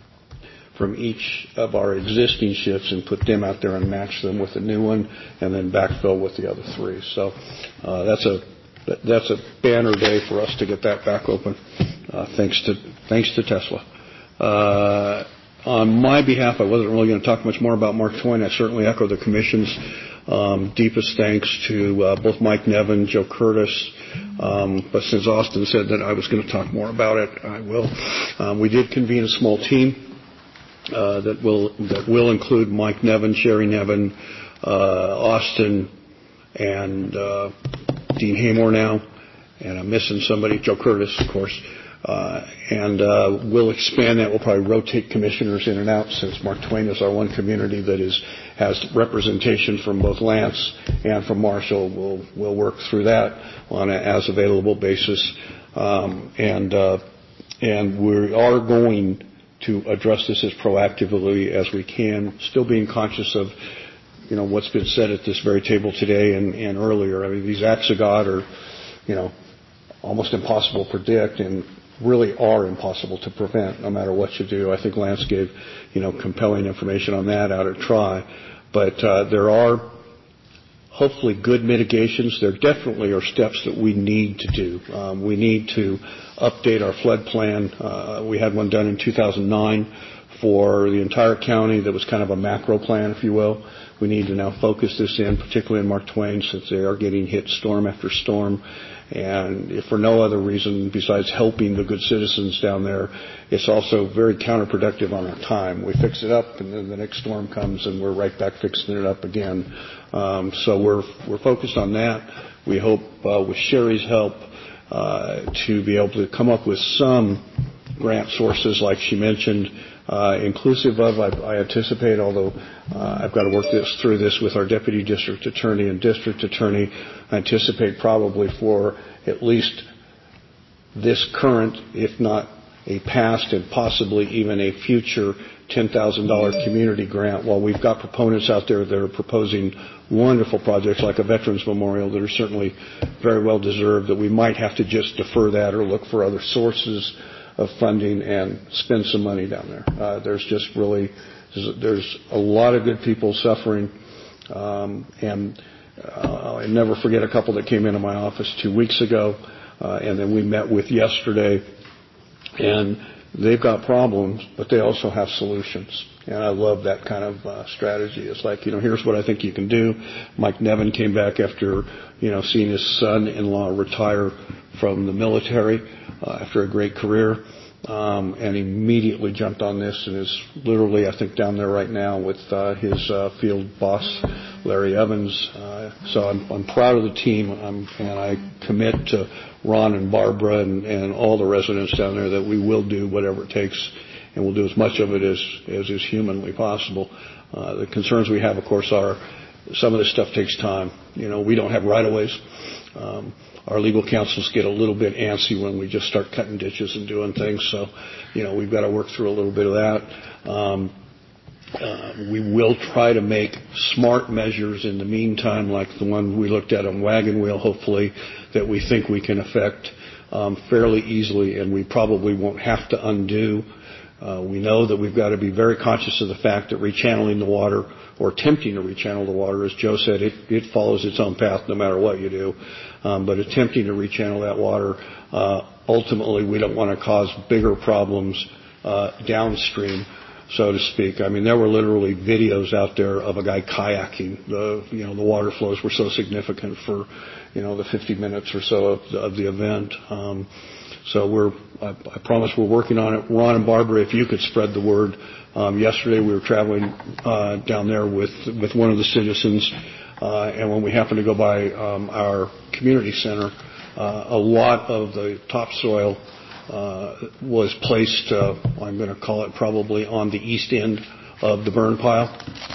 from each of our existing shifts and put them out there and match them with a new one, and then backfill with the other three. So uh, that's a that's a banner day for us to get that back open. Uh, thanks to thanks to Tesla. Uh, on my behalf, I wasn't really going to talk much more about Mark Twain. I certainly echo the Commission's um, deepest thanks to uh, both Mike Nevin, Joe Curtis. Um, but since Austin said that I was going to talk more about it, I will. Um, we did convene a small team uh, that will that will include Mike Nevin, Sherry Nevin, uh, Austin, and uh, Dean Haymore now, and I'm missing somebody, Joe Curtis, of course. Uh, and uh, we'll expand that. We'll probably rotate commissioners in and out, since Mark Twain is our one community that is has representation from both Lance and from Marshall. We'll we'll work through that on an as available basis, um, and uh, and we are going to address this as proactively as we can, still being conscious of, you know, what's been said at this very table today and, and earlier. I mean, these acts of God are, you know, almost impossible to predict and really are impossible to prevent no matter what you do. I think Lance gave, you know, compelling information on that out at Tri. But uh, there are hopefully good mitigations. There definitely are steps that we need to do. Um, we need to update our flood plan. Uh, we had one done in two thousand nine for the entire county that was kind of a macro plan, if you will. We need to now focus this in, particularly in Mark Twain, since they are getting hit storm after storm. And if for no other reason besides helping the good citizens down there, it's also very counterproductive on our time. We fix it up, and then the next storm comes, and we're right back fixing it up again. Um, so we're we're focused on that. We hope, uh, with Sherry's help, uh, to be able to come up with some grant sources, like she mentioned, uh, inclusive of, I, I anticipate, although uh, I've got to work this through this with our deputy district attorney and district attorney, I anticipate probably for at least this current, if not a past and possibly even a future ten thousand dollars community grant, while we've got proponents out there that are proposing wonderful projects like a Veterans Memorial that are certainly very well deserved, that we might have to just defer that or look for other sources of funding and spend some money down there. Uh, there's just really, there's a lot of good people suffering, um, and uh, I'll never forget a couple that came into my office two weeks ago, uh, and then we met with yesterday, and they've got problems, but they also have solutions. And I love that kind of uh, strategy. It's like, you know, here's what I think you can do. Mike Nevin came back after, you know, seeing his son-in-law retire from the military uh, after a great career, um, and immediately jumped on this and is literally, I think, down there right now with uh, his uh, field boss, Larry Evans. Uh, so I'm, I'm proud of the team, I'm, and I commit to Ron and Barbara and, and all the residents down there that we will do whatever it takes, and we'll do as much of it as, as is humanly possible. Uh, the concerns we have, of course, are some of this stuff takes time. You know, we don't have right-of-ways. Um, our legal counsels get a little bit antsy when we just start cutting ditches and doing things. So, you know, we've got to work through a little bit of that. Um, uh, we will try to make smart measures in the meantime, like the one we looked at on Wagon Wheel, hopefully, that we think we can affect um, fairly easily, and we probably won't have to undo. Uh, we know that we've got to be very conscious of the fact that rechanneling the water, or attempting to rechannel the water, as Joe said, it, it follows its own path no matter what you do. Um, but attempting to rechannel that water, uh, ultimately we don't want to cause bigger problems uh, downstream, so to speak. I mean, there were literally videos out there of a guy kayaking. The, you know, the water flows were so significant for, you know, the fifty minutes or so of the, of the event. Um, so we're, I, I promise we're working on it. Ron and Barbara, if you could spread the word. Um, yesterday we were traveling uh, down there with, with one of the citizens, uh, and when we happened to go by um, our community center, uh, a lot of the topsoil uh, was placed, uh, I'm going to call it probably on the east end of the burn pile.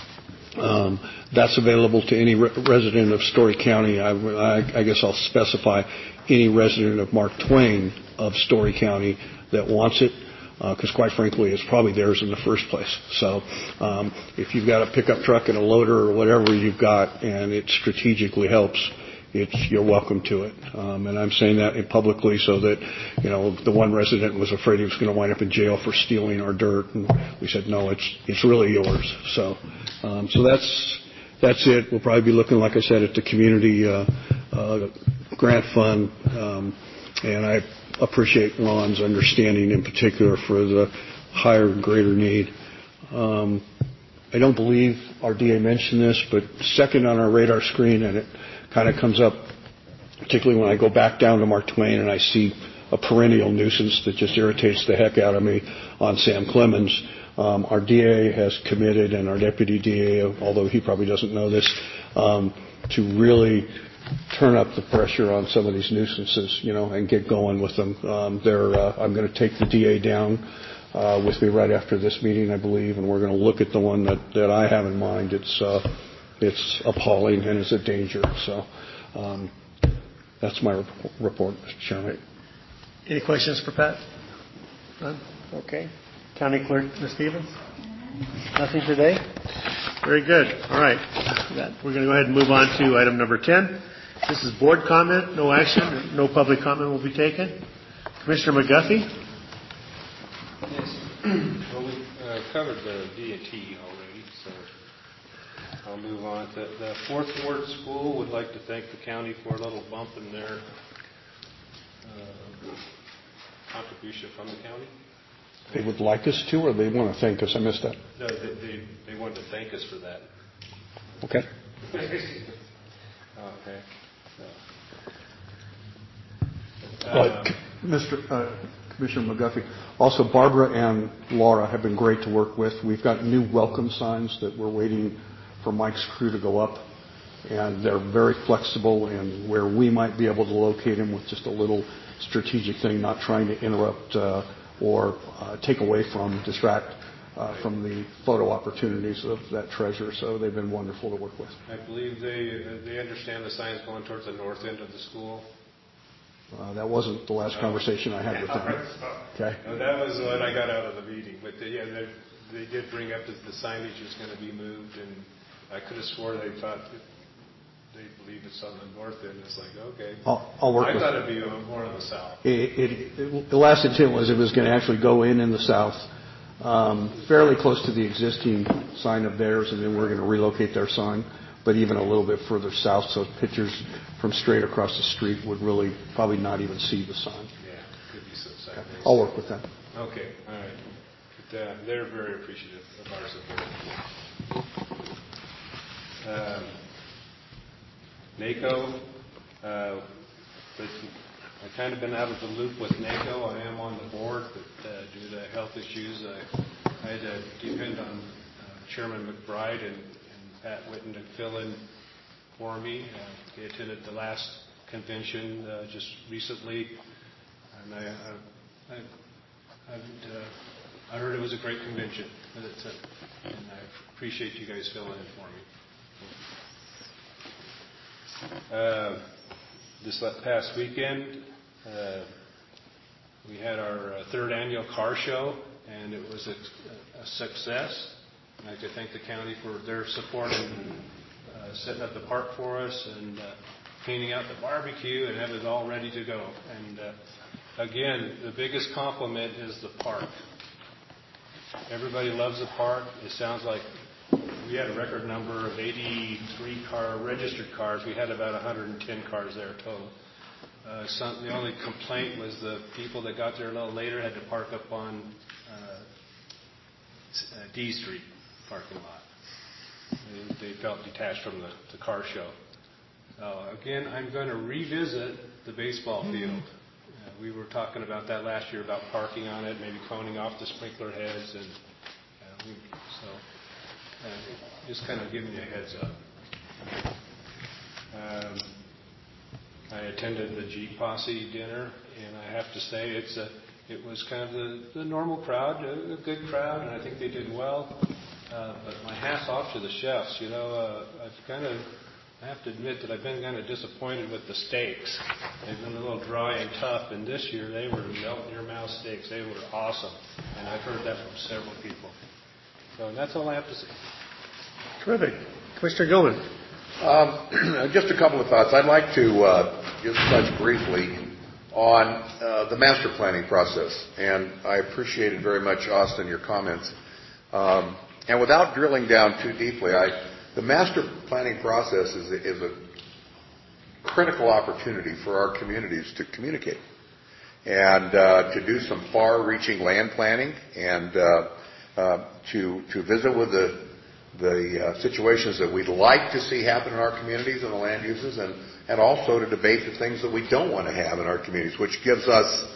Um, that's available to any re- resident of Story County. I, I, I guess I'll specify any resident of Mark Twain of Story County that wants it. because quite frankly, it's probably theirs in the first place. So um, if you've got a pickup truck and a loader or whatever you've got, and it strategically helps, it's, you're welcome to it. Um, and I'm saying that publicly so that, you know, the one resident was afraid he was going to wind up in jail for stealing our dirt, and we said, no, it's it's really yours. So, um, so that's that's it. We'll probably be looking, like I said, at the community uh, uh, grant fund, um, and I appreciate Ron's understanding in particular for the higher and greater need. Um, I don't believe our D A mentioned this, but second on our radar screen, and it kind of comes up, particularly when I go back down to Mark Twain and I see a perennial nuisance that just irritates the heck out of me on Sam Clemens. Um, our D A has committed, and our deputy D A, although he probably doesn't know this, um, to really turn up the pressure on some of these nuisances, you know, and get going with them. Um, they're, uh, I'm going to take the D A down uh, with me right after this meeting, I believe, and we're going to look at the one that, that I have in mind. It's uh, it's appalling and it's a danger. So um, that's my rep- report, Mister Chairman. Any questions for Pat? None? Okay. County Clerk, Miz Stevens? Nothing today? Very good. All right. We're going to go ahead and move on to item number ten. This is board comment. No action. No public comment will be taken. Commissioner McGuffey? Yes. Well, we uh, covered the D and T already, so I'll move on. The, the Fourth Ward School would like to thank the county for a little bump in their uh, contribution from the county. They would like us to, or they want to thank us? I missed that. No, they, they, they wanted to thank us for that. Okay. Okay. So, Uh, um, Mister Uh, Commissioner McGuffey, also Barbara and Laura have been great to work with. We've got new welcome signs that we're waiting for Mike's crew to go up, and they're very flexible in where we might be able to locate them with just a little strategic thing, not trying to interrupt uh, or uh, take away from, distract uh, from the photo opportunities of that treasure. So they've been wonderful to work with. I believe they uh, they understand the signs going towards the north end of the school. Uh, that wasn't the last conversation I had with them. Okay. No, that was what I got out of the meeting. But they, yeah, they, they did bring up that the signage is going to be moved, and I could have swore they thought that they believed it's on the north end. It's like, okay. I'll, I'll work I with thought it'd be more on the south. It, it, it, the last intent was it was going to actually go in in the south, um, fairly close to the existing sign of theirs, and then we're going to relocate their sign, but even a little bit further south, so pictures from straight across the street would really probably not even see the sign. Yeah, could be some sideways. I'll work with them. Okay, all right. But, uh, they're very appreciative of our support. Um, NACO, uh, but I've kind of been out of the loop with NACO. I am on the board, but uh, due to health issues, I, I had to depend on uh, Chairman McBride and, and Pat Whitten to fill in for me. Uh, they attended the last convention uh, just recently, and I, I, I, I, uh, I heard it was a great convention, and, it's a, and I appreciate you guys filling in for me. Uh, this past weekend, uh, we had our uh, third annual car show, and it was a, a success. I'd like to thank the county for their support in uh, setting up the park for us and uh, cleaning out the barbecue and having it all ready to go. And uh, again, the biggest compliment is the park. Everybody loves the park. It sounds like we had a record number of eighty-three car registered cars. We had about one hundred ten cars there total. Uh, some, the only complaint was the people that got there a little later had to park up on uh, D Street parking lot. They, they felt detached from the, the car show. Uh, again, I'm going to revisit the baseball field. Uh, we were talking about that last year about parking on it, maybe coning off the sprinkler heads, and uh, we, so. Uh, just kind of giving you a heads up. Um, I attended the G Posse dinner, and I have to say it's a, it was kind of the, the normal crowd, a, a good crowd, and I think they did well. Uh, but my hat's off to the chefs. You know, uh, I've kind of, I have to admit that I've been kind of disappointed with the steaks. They've been a little dry and tough, and this year they were melt in your mouth steaks. They were awesome. And I've heard that from several people. So that's all I have to say. Terrific. Commissioner Gilman. Um, just a couple of thoughts. I'd like to uh, just touch briefly on uh, the master planning process. And I appreciated very much, Austin, your comments. Um, and without drilling down too deeply, I, the master planning process is, is a critical opportunity for our communities to communicate and uh, to do some far-reaching land planning and uh, uh, to to visit with the the uh, situations that we'd like to see happen in our communities and the land uses, and, and also to debate the things that we don't want to have in our communities, which gives us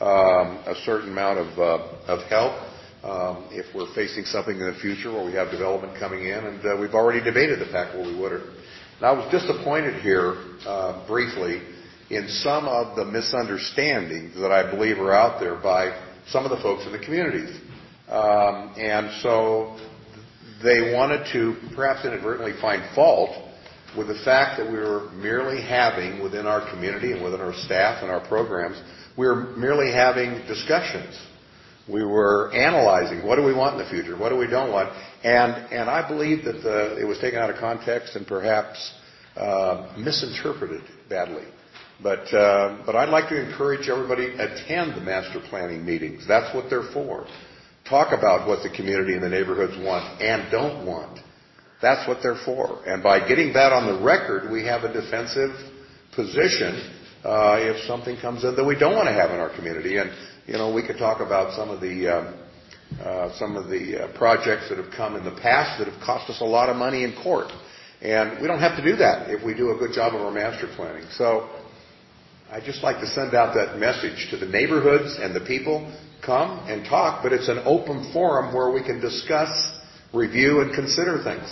um, a certain amount of, uh, of help um, if we're facing something in the future where we have development coming in, and uh, we've already debated the fact where we would. And I was disappointed here, uh, briefly, in some of the misunderstandings that I believe are out there by some of the folks in the communities. Um, and so they wanted to perhaps inadvertently find fault with the fact that we were merely having within our community and within our staff and our programs, we were merely having discussions. We were analyzing what do we want in the future, what do we don't want, and and I believe that the, it was taken out of context and perhaps uh, misinterpreted badly. But uh, but I'd like to encourage everybody to attend the master planning meetings. That's what they're for. Talk about what the community and the neighborhoods want and don't want. That's what they're for. And by getting that on the record, we have a defensive position uh, if something comes in that we don't want to have in our community. And you know, we could talk about some of the um, uh, some of the uh, projects that have come in the past that have cost us a lot of money in court. And we don't have to do that if we do a good job of our master planning. So I'd just like to send out that message to the neighborhoods and the people. Come and talk, but it's an open forum where we can discuss, review, and consider things,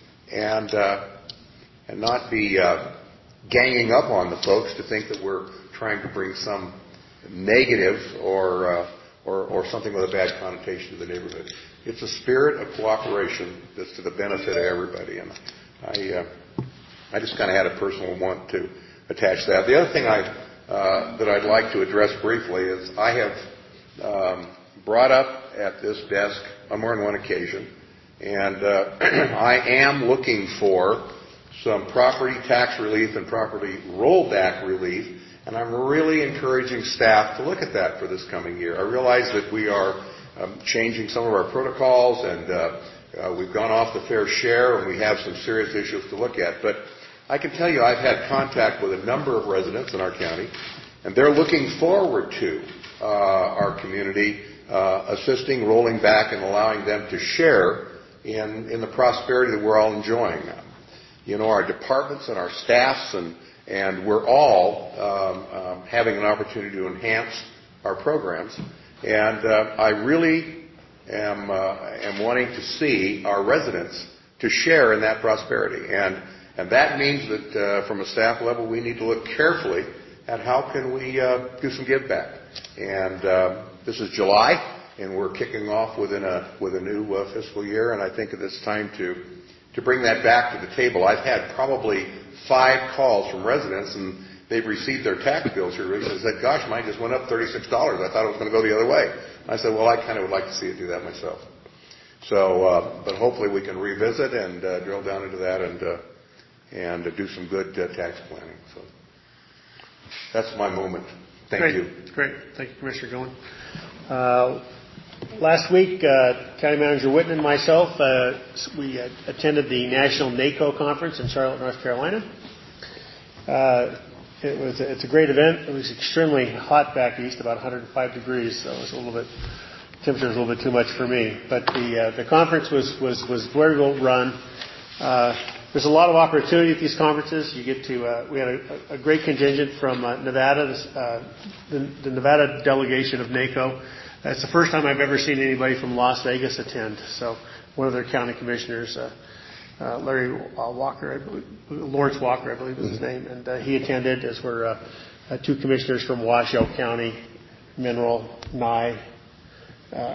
and uh, and not be uh, ganging up on the folks to think that we're trying to bring some negative or uh, or, or something with a bad connotation to the neighborhood. It's a spirit of cooperation that's to the benefit of everybody, and I uh, I just kind of had a personal want to attach that. The other thing I uh, that I'd like to address briefly is I have. Um, brought up at this desk on more than one occasion, and uh, I am looking for some property tax relief and property rollback relief, and I'm really encouraging staff to look at that for this coming year. I realize that we are um, changing some of our protocols, and uh, uh, we've gone off the fair share, and we have some serious issues to look at, but I can tell you I've had contact with a number of residents in our county, and they're looking forward to Uh, our community, uh, assisting, rolling back, and allowing them to share in, in the prosperity that we're all enjoying. You know, our departments and our staffs, and, and we're all um, um, having an opportunity to enhance our programs. And uh, I really am, uh, am wanting to see our residents to share in that prosperity. And, and that means that uh, from a staff level, we need to look carefully at how can we uh, do some give back. And uh, this is July, and we're kicking off within a with a new uh, fiscal year, and I think that it's time to to bring that back to the table. I've had probably five calls from residents, and they've received their tax bills here recently and said, gosh, mine just went up thirty-six dollars. I thought it was going to go the other way. I said, well, I kind of would like to see it do that myself. So, uh, but hopefully we can revisit and uh, drill down into that and uh, and uh, do some good uh, tax planning. So that's my moment. Thank Great. you. Great. Thank you, Commissioner Gillen. Uh, last week, uh, County Manager Whitten and myself, uh, we uh, attended the National NACO Conference in Charlotte, North Carolina. Uh, it was it's a great event. It was extremely hot back east, about one hundred five degrees, so it was a little bit temperature was a little bit too much for me. But the uh, the conference was was was very well run. Uh, There's a lot of opportunity at these conferences. You get to, uh, we had a, a great contingent from uh, Nevada, uh, the, the Nevada delegation of NACO. It's the first time I've ever seen anybody from Las Vegas attend. So one of their county commissioners, uh, uh, Larry uh, Walker, I believe, Lawrence Walker, I believe is his name, and uh, he attended, as were uh, uh, two commissioners from Washoe County, Mineral, Nye, uh,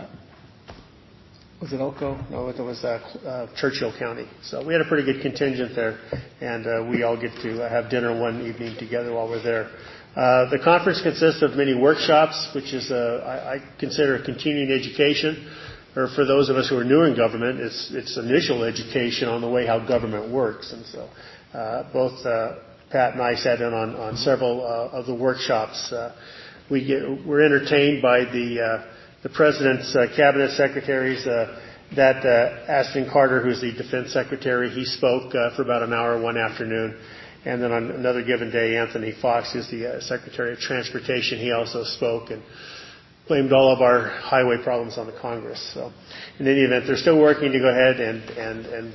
was it Elko? No, it was uh, uh, Churchill County. So we had a pretty good contingent there, and uh, we all get to uh, have dinner one evening together while we're there. Uh, the conference consists of many workshops, which is, uh, I, I consider continuing education, or for those of us who are new in government, it's, it's initial education on the way how government works. And so uh, both uh, Pat and I sat in on, on several uh, of the workshops. Uh, we get, we're entertained by the uh, the President's uh, cabinet secretaries. Uh, that uh, Ashton Carter, who's the Defense Secretary, he spoke uh, for about an hour one afternoon. And then on another given day, Anthony Fox, who's the uh, Secretary of Transportation, he also spoke and blamed all of our highway problems on the Congress. So in any event, they're still working to go ahead and, and, and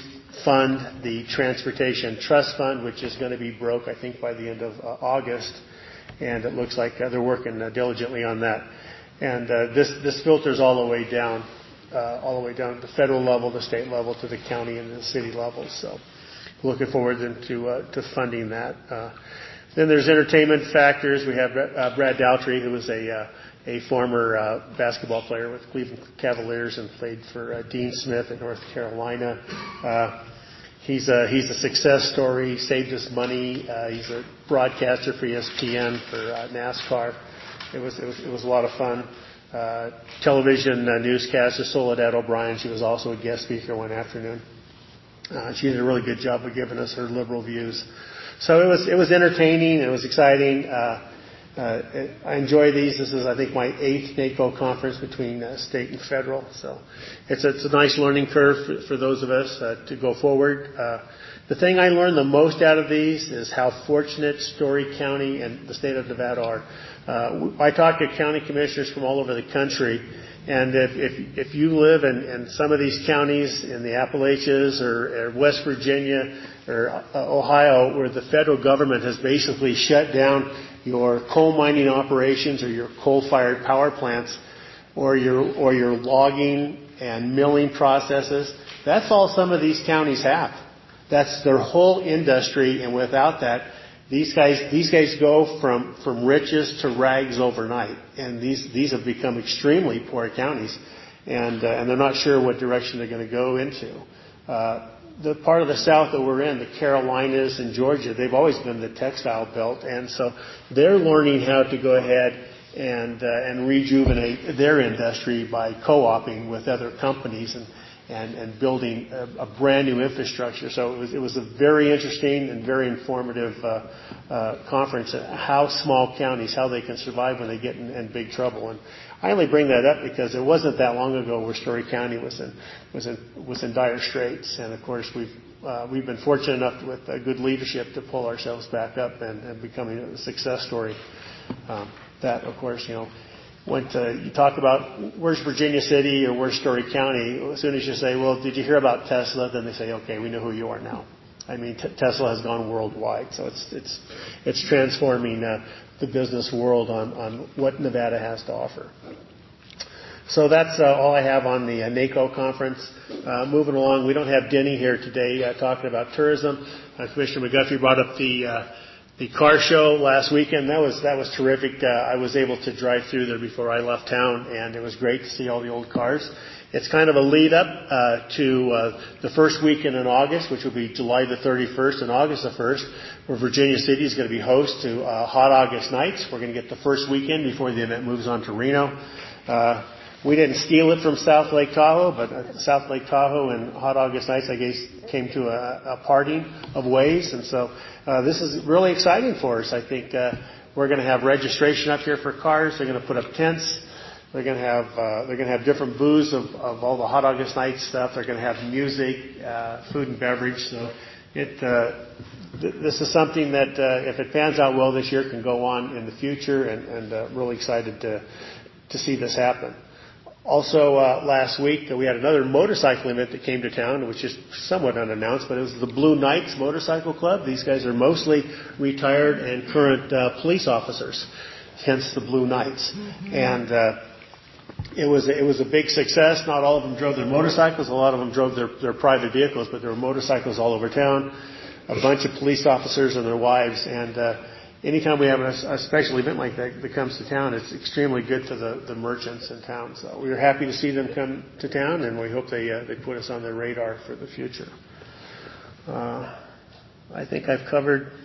refund the Transportation Trust Fund, which is going to be broke, I think, by the end of uh, August. And it looks like uh, they're working uh, diligently on that. And uh, this, this filters all the way down, uh, all the way down to the federal level, the state level, to the county and the city level. So looking forward to uh, to funding that. Uh, then there's entertainment factors. We have uh, Brad Daltrey, who was a uh, a former uh, basketball player with Cleveland Cavaliers and played for uh, Dean Smith in North Carolina. Uh, he's a he's a success story. He saved us money. Uh, he's a broadcaster for E S P N for uh, NASCAR. It was it was it was a lot of fun. Uh, television uh, newscaster Soledad O'Brien. She was also a guest speaker one afternoon. Uh, she did a really good job of giving us her liberal views. So it was it was entertaining. It was exciting. Uh, uh, I enjoy these. This is, I think, my eighth NACO conference between uh, state and federal. So it's a, it's a nice learning curve for, for those of us uh, to go forward. Uh, the thing I learned the most out of these is how fortunate Story County and the state of Nevada are. Uh, I talk to county commissioners from all over the country. And if, if, if you live in, in some of these counties in the Appalachians or, or West Virginia or uh, Ohio, where the federal government has basically shut down your coal mining operations or your coal-fired power plants or your or your logging and milling processes, that's all some of these counties have. That's their whole industry, and without that, These guys, these guys go from, from riches to rags overnight, and these, these have become extremely poor counties, and, uh, and they're not sure what direction they're going to go into. Uh, the part of the South that we're in, the Carolinas and Georgia, they've always been the textile belt, and so they're learning how to go ahead and, uh, and rejuvenate their industry by co-oping with other companies and, and, and building a, a brand new infrastructure. So it was, it was a very interesting and very informative uh, uh, conference. How small counties, how they can survive when they get in, in big trouble. And I only bring that up because it wasn't that long ago where Story County was in was in was in dire straits. And of course we've uh, we've been fortunate enough with uh, good leadership to pull ourselves back up and, and becoming a success story. Um, that of course you know. When uh, you talk about where's Virginia City or where's Story County, as soon as you say, well, did you hear about Tesla? Then they say, okay, we know who you are now. I mean, t- Tesla has gone worldwide, so it's it's it's transforming uh, the business world on, on what Nevada has to offer. So that's uh, all I have on the uh, NACO conference. Uh, moving along, we don't have Denny here today uh, talking about tourism. Uh, Commissioner McGuffey brought up the uh, The car show last weekend, that was that was terrific. Uh, I was able to drive through there before I left town, and it was great to see all the old cars. It's kind of a lead up uh, to uh, the first weekend in August, which will be July the thirty-first and August the first, where Virginia City is going to be host to uh, Hot August Nights. We're going to get the first weekend before the event moves on to Reno. Uh, we didn't steal it from South Lake Tahoe, but uh, South Lake Tahoe and Hot August Nights, I guess, came to a, a parting of ways, and so uh, this is really exciting for us. I think uh, we're going to have registration up here for cars. They're going to put up tents. They're going to have uh, they're going to have different booths of, of all the Hot August Nights stuff. They're going to have music, uh, food and beverage. So it uh, th- this is something that uh, if it pans out well this year, can go on in the future, and, and uh, really excited to to see this happen. Also, uh, last week, uh, we had another motorcycle event that came to town, which is somewhat unannounced, but it was the Blue Knights Motorcycle Club. These guys are mostly retired and current uh, police officers, hence the Blue Knights. Mm-hmm. And uh, it was it was a big success. Not all of them drove their motorcycles. A lot of them drove their, their private vehicles, but there were motorcycles all over town, a bunch of police officers and their wives, and uh, anytime we have a, a special event like that that comes to town, it's extremely good for the, the merchants in town. So we were happy to see them come to town, and we hope they uh, they put us on their radar for the future. Uh, I think I've covered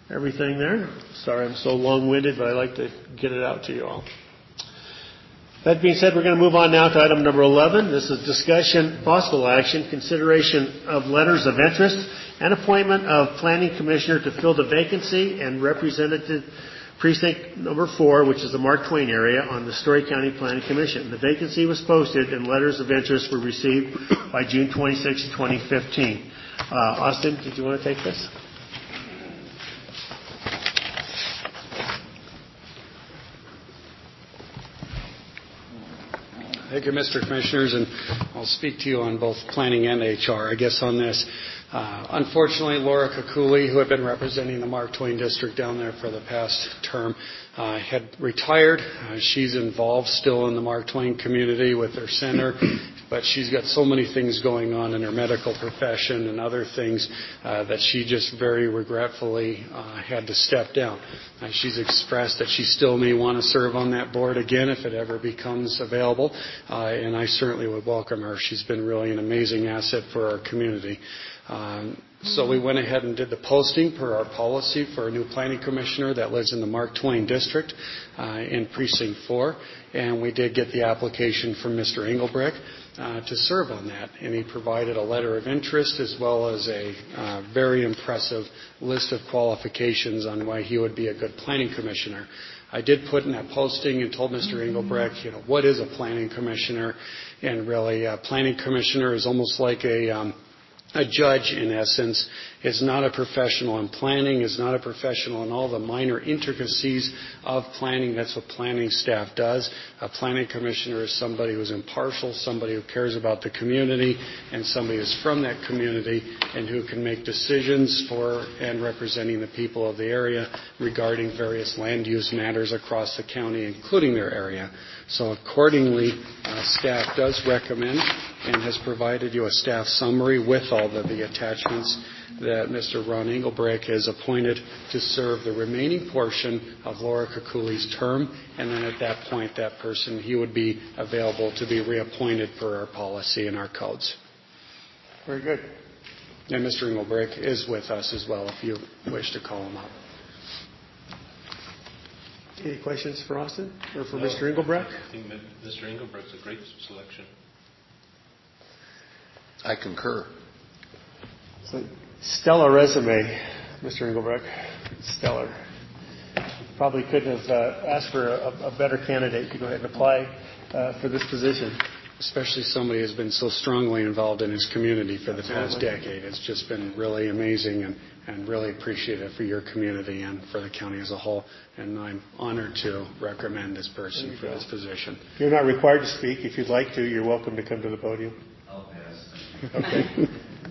everything there. Sorry I'm so long-winded, but I like to get it out to you all. That being said, we're going to move on now to item number eleven. This is discussion, possible action, consideration of letters of interest, and appointment of planning commissioner to fill the vacancy and representative precinct number four, which is the Mark Twain area, on the Story County Planning Commission. The vacancy was posted and letters of interest were received by June twenty-sixth, twenty fifteen. Uh, Austin, did you want to take this? Thank you, Mister Commissioners, and I'll speak to you on both planning and H R, I guess, on this. Uh, unfortunately, Laura Kakuli, who had been representing the Mark Twain District down there for the past term, uh, had retired. Uh, she's involved still in the Mark Twain community with her center, but she's got so many things going on in her medical profession and other things uh, that she just very regretfully uh, had to step down. Uh, she's expressed that she still may want to serve on that board again if it ever becomes available, uh, and I certainly would welcome her. She's been really an amazing asset for our community. Um, so we went ahead and did the posting per our policy for a new planning commissioner that lives in the Mark Twain District uh, in Precinct four, and we did get the application from Mister Engelbrecht uh, to serve on that, and he provided a letter of interest as well as a uh, very impressive list of qualifications on why he would be a good planning commissioner. I did put in that posting and told Mister Engelbrecht, you know, what is a planning commissioner? And really, a planning commissioner is almost like a um, A judge, in essence, is not a professional in planning, is not a professional in all the minor intricacies of planning. That's what planning staff does. A planning commissioner is somebody who's impartial, somebody who cares about the community, and somebody who's from that community and who can make decisions for and representing the people of the area regarding various land use matters across the county, including their area. So accordingly, uh, staff does recommend and has provided you a staff summary with all of the attachments that Mister Ron Engelbrecht has appointed to serve the remaining portion of Laura Kakuli's term, and then at that point, that person, he would be available to be reappointed per our policy and our codes. Very good. And Mister Engelbrecht is with us as well if you wish to call him up. Any questions for Austin or for No, Mister Engelbrecht? I think that Mister Engelbrecht's a great selection. I concur. So, stellar resume, Mister Engelbrecht. Stellar. Probably couldn't have uh, asked for a, a better candidate to go ahead and apply uh, for this position. Especially somebody who's been so strongly involved in his community for the past Absolutely. decade. It's just been really amazing and, and really appreciative for your community and for the county as a whole. And I'm honored to recommend this person for go. this position. You're not required to speak. If you'd like to, you're welcome to come to the podium. I'll pass. Okay.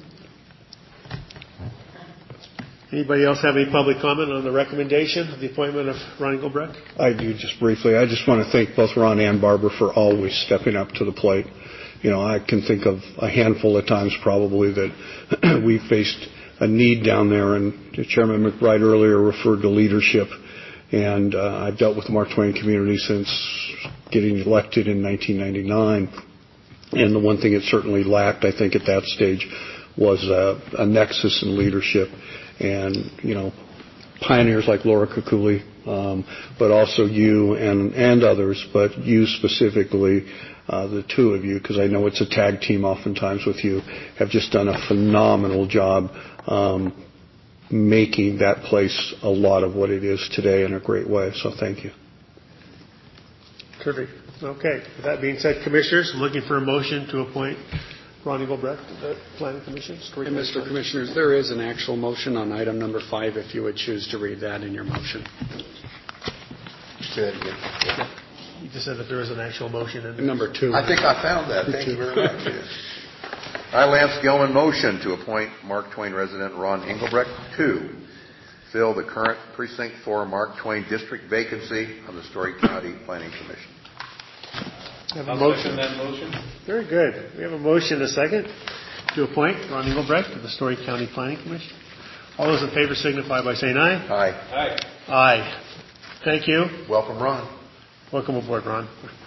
Anybody else have any public comment on the recommendation of the appointment of Ron Engelbrecht? I do, just briefly. I just want to thank both Ron and Barbara for always stepping up to the plate. You know, I can think of a handful of times probably that we faced a need down there, and Chairman McBride earlier referred to leadership. And uh, I've dealt with the Mark Twain community since getting elected in nineteen ninety-nine. And the one thing it certainly lacked, I think, at that stage was a, a nexus in leadership. And, you know, pioneers like Laura Kakuli, um, but also you and, and others, but you specifically, uh, the two of you, because I know it's a tag team oftentimes with you, have just done a phenomenal job um, making that place a lot of what it is today in a great way. So thank you. Terrific. Okay. With that being said, Commissioners, I'm looking for a motion to appoint Ron Engelbrecht to the Planning Commission. And Mister Commissioners, there is an actual motion on item number five if you would choose to read that in your motion. Say it again. You just said that there is an actual motion. In Number two. I think I found that. Thank you very much. I, Lance Gilman, motion to appoint Mark Twain resident Ron Engelbrecht to fill the current Precinct four Mark Twain District vacancy on the Story County Planning Commission. Have a motion. That motion. Very good. We have a motion and a second to appoint Ron Engelbrecht to the Story County Planning Commission. All those in favor signify by saying aye. Aye. Aye. Aye. Thank you. Welcome, Ron. Welcome aboard, Ron.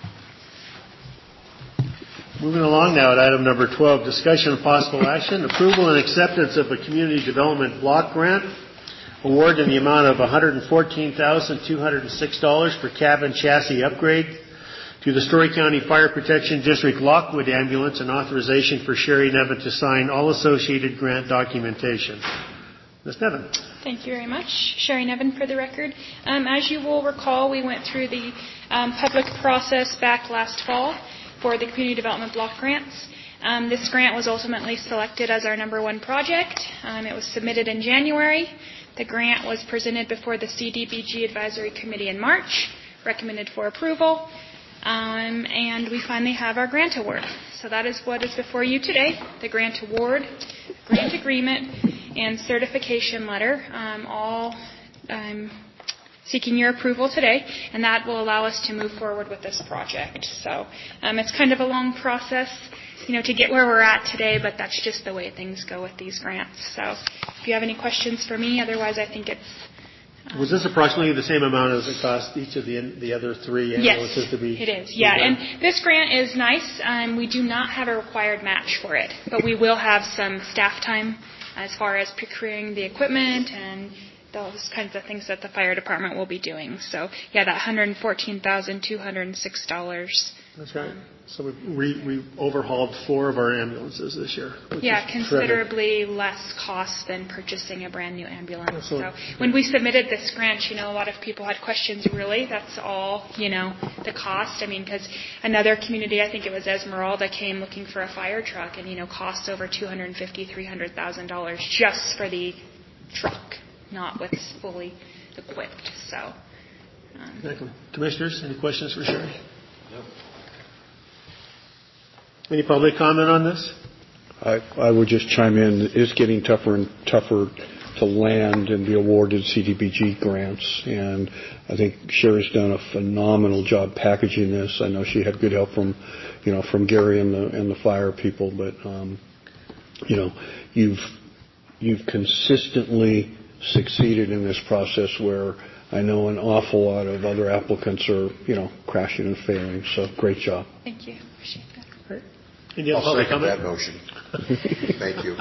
Moving along now at item number twelve, discussion of possible action, approval and acceptance of a community development block grant award in the amount of one hundred fourteen thousand two hundred six dollars for cab and chassis upgrade to the Story County Fire Protection District Lockwood Ambulance, and authorization for Sherry Nevin to sign all associated grant documentation. Miz Nevin. Thank you very much. Sherry Nevin for the record. Um, as you will recall, we went through the um, public process back last fall for the Community Development Block Grants. Um, this grant was ultimately selected as our number one project. Um, it was submitted in January. The grant was presented before the C D B G Advisory Committee in March, recommended for approval, um, and we finally have our grant award. So that is what is before you today, the grant award, grant agreement, and certification letter, um, all um, seeking your approval today, and that will allow us to move forward with this project. So um, it's kind of a long process, you know, to get where we're at today, but that's just the way things go with these grants. So if you have any questions for me, otherwise I think it's... Um, Was this approximately the same amount as it cost each of the the other three ambulances yes, to be? It is, yeah. And this grant is nice. Um, we do not have a required match for it, but we will have some staff time as far as procuring the equipment and those kinds of things that the fire department will be doing. So, yeah, that one hundred fourteen thousand two hundred six dollars. That's right. So we re, we overhauled four of our ambulances this year. Yeah, considerably terrific. Less cost than purchasing a brand new ambulance. Absolutely. So when we submitted this grant, you know, a lot of people had questions. Really, that's all, you know, the cost. I mean, because another community, I think it was Esmeralda, came looking for a fire truck, and you know, costs over two hundred fifty, three hundred thousand dollars just for the truck, not with fully equipped. So. Um, exactly. Commissioners, any questions for Sherry? No. Any public comment on this? I, I would just chime in. It is getting tougher and tougher to land and be awarded C D B G grants, and I think Sherry's done a phenomenal job packaging this. I know she had good help from, you know, from Gary and the and the fire people, but um, you know, you've you've consistently succeeded in this process where I know an awful lot of other applicants are, you know, crashing and failing. So great job. Thank you. Appreciate that. Great. Any other I'll public second comment? that motion. Thank you.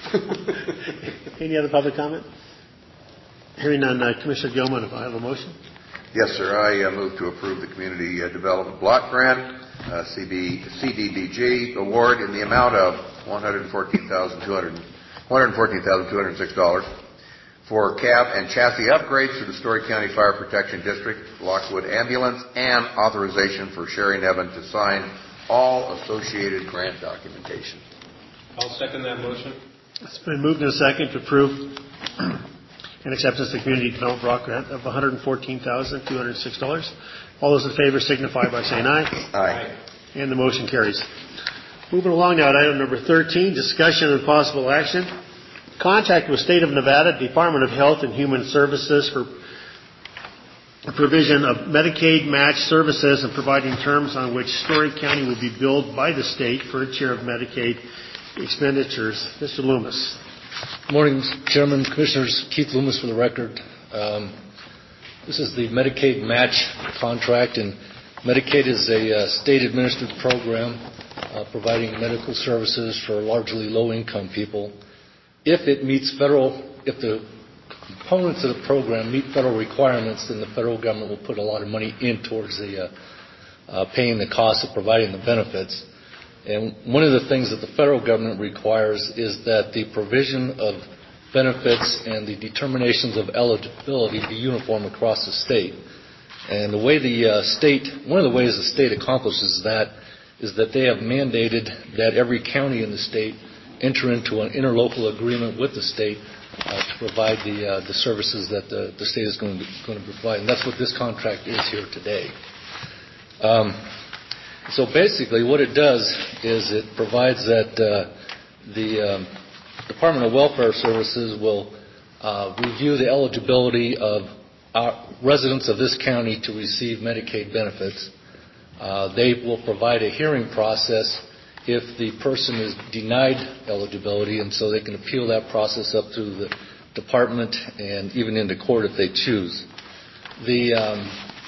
Any other public comment? Hearing none, uh, Commissioner Gilman, if I have a motion. Yes, sir. I uh, move to approve the Community uh, Development Block Grant, uh, C D B G award in the amount of one hundred fourteen thousand two hundred six dollars for cab and chassis upgrades to the Story County Fire Protection District Lockwood Ambulance, and authorization for Sherry Nevin to sign all associated grant documentation. I'll second that motion. It's been moved in a second to approve and acceptance of the Community Development Block Grant of one hundred fourteen thousand two hundred six dollars. All those in favor signify by saying aye. Aye. And the motion carries. Moving along now to item number thirteen, discussion and possible action. Contact with State of Nevada Department of Health and Human Services for provision of Medicaid match services and providing terms on which Story County will be billed by the state for its share of Medicaid expenditures. Mister Loomis. Good morning, Mister Chairman, Commissioners. Keith Loomis for the record. Um, this is the Medicaid match contract, and Medicaid is a uh, state-administered program uh, providing medical services for largely low-income people. If it meets federal, if the components of the program meet federal requirements, then the federal government will put a lot of money in towards the uh, uh, paying the cost of providing the benefits. And one of the things that the federal government requires is that the provision of benefits and the determinations of eligibility be uniform across the state. And the way the uh, state, one of the ways the state accomplishes that is that they have mandated that every county in the state enter into an interlocal agreement with the state uh, to provide the uh, the services that the, the state is going to, going to provide. And that's what this contract is here today. Um, so basically what it does is it provides that uh, the um, Department of Welfare Services will uh, review the eligibility of our residents of this county to receive Medicaid benefits. Uh, they will provide a hearing process if the person is denied eligibility, and so they can appeal that process up through the department and even into court if they choose. The um,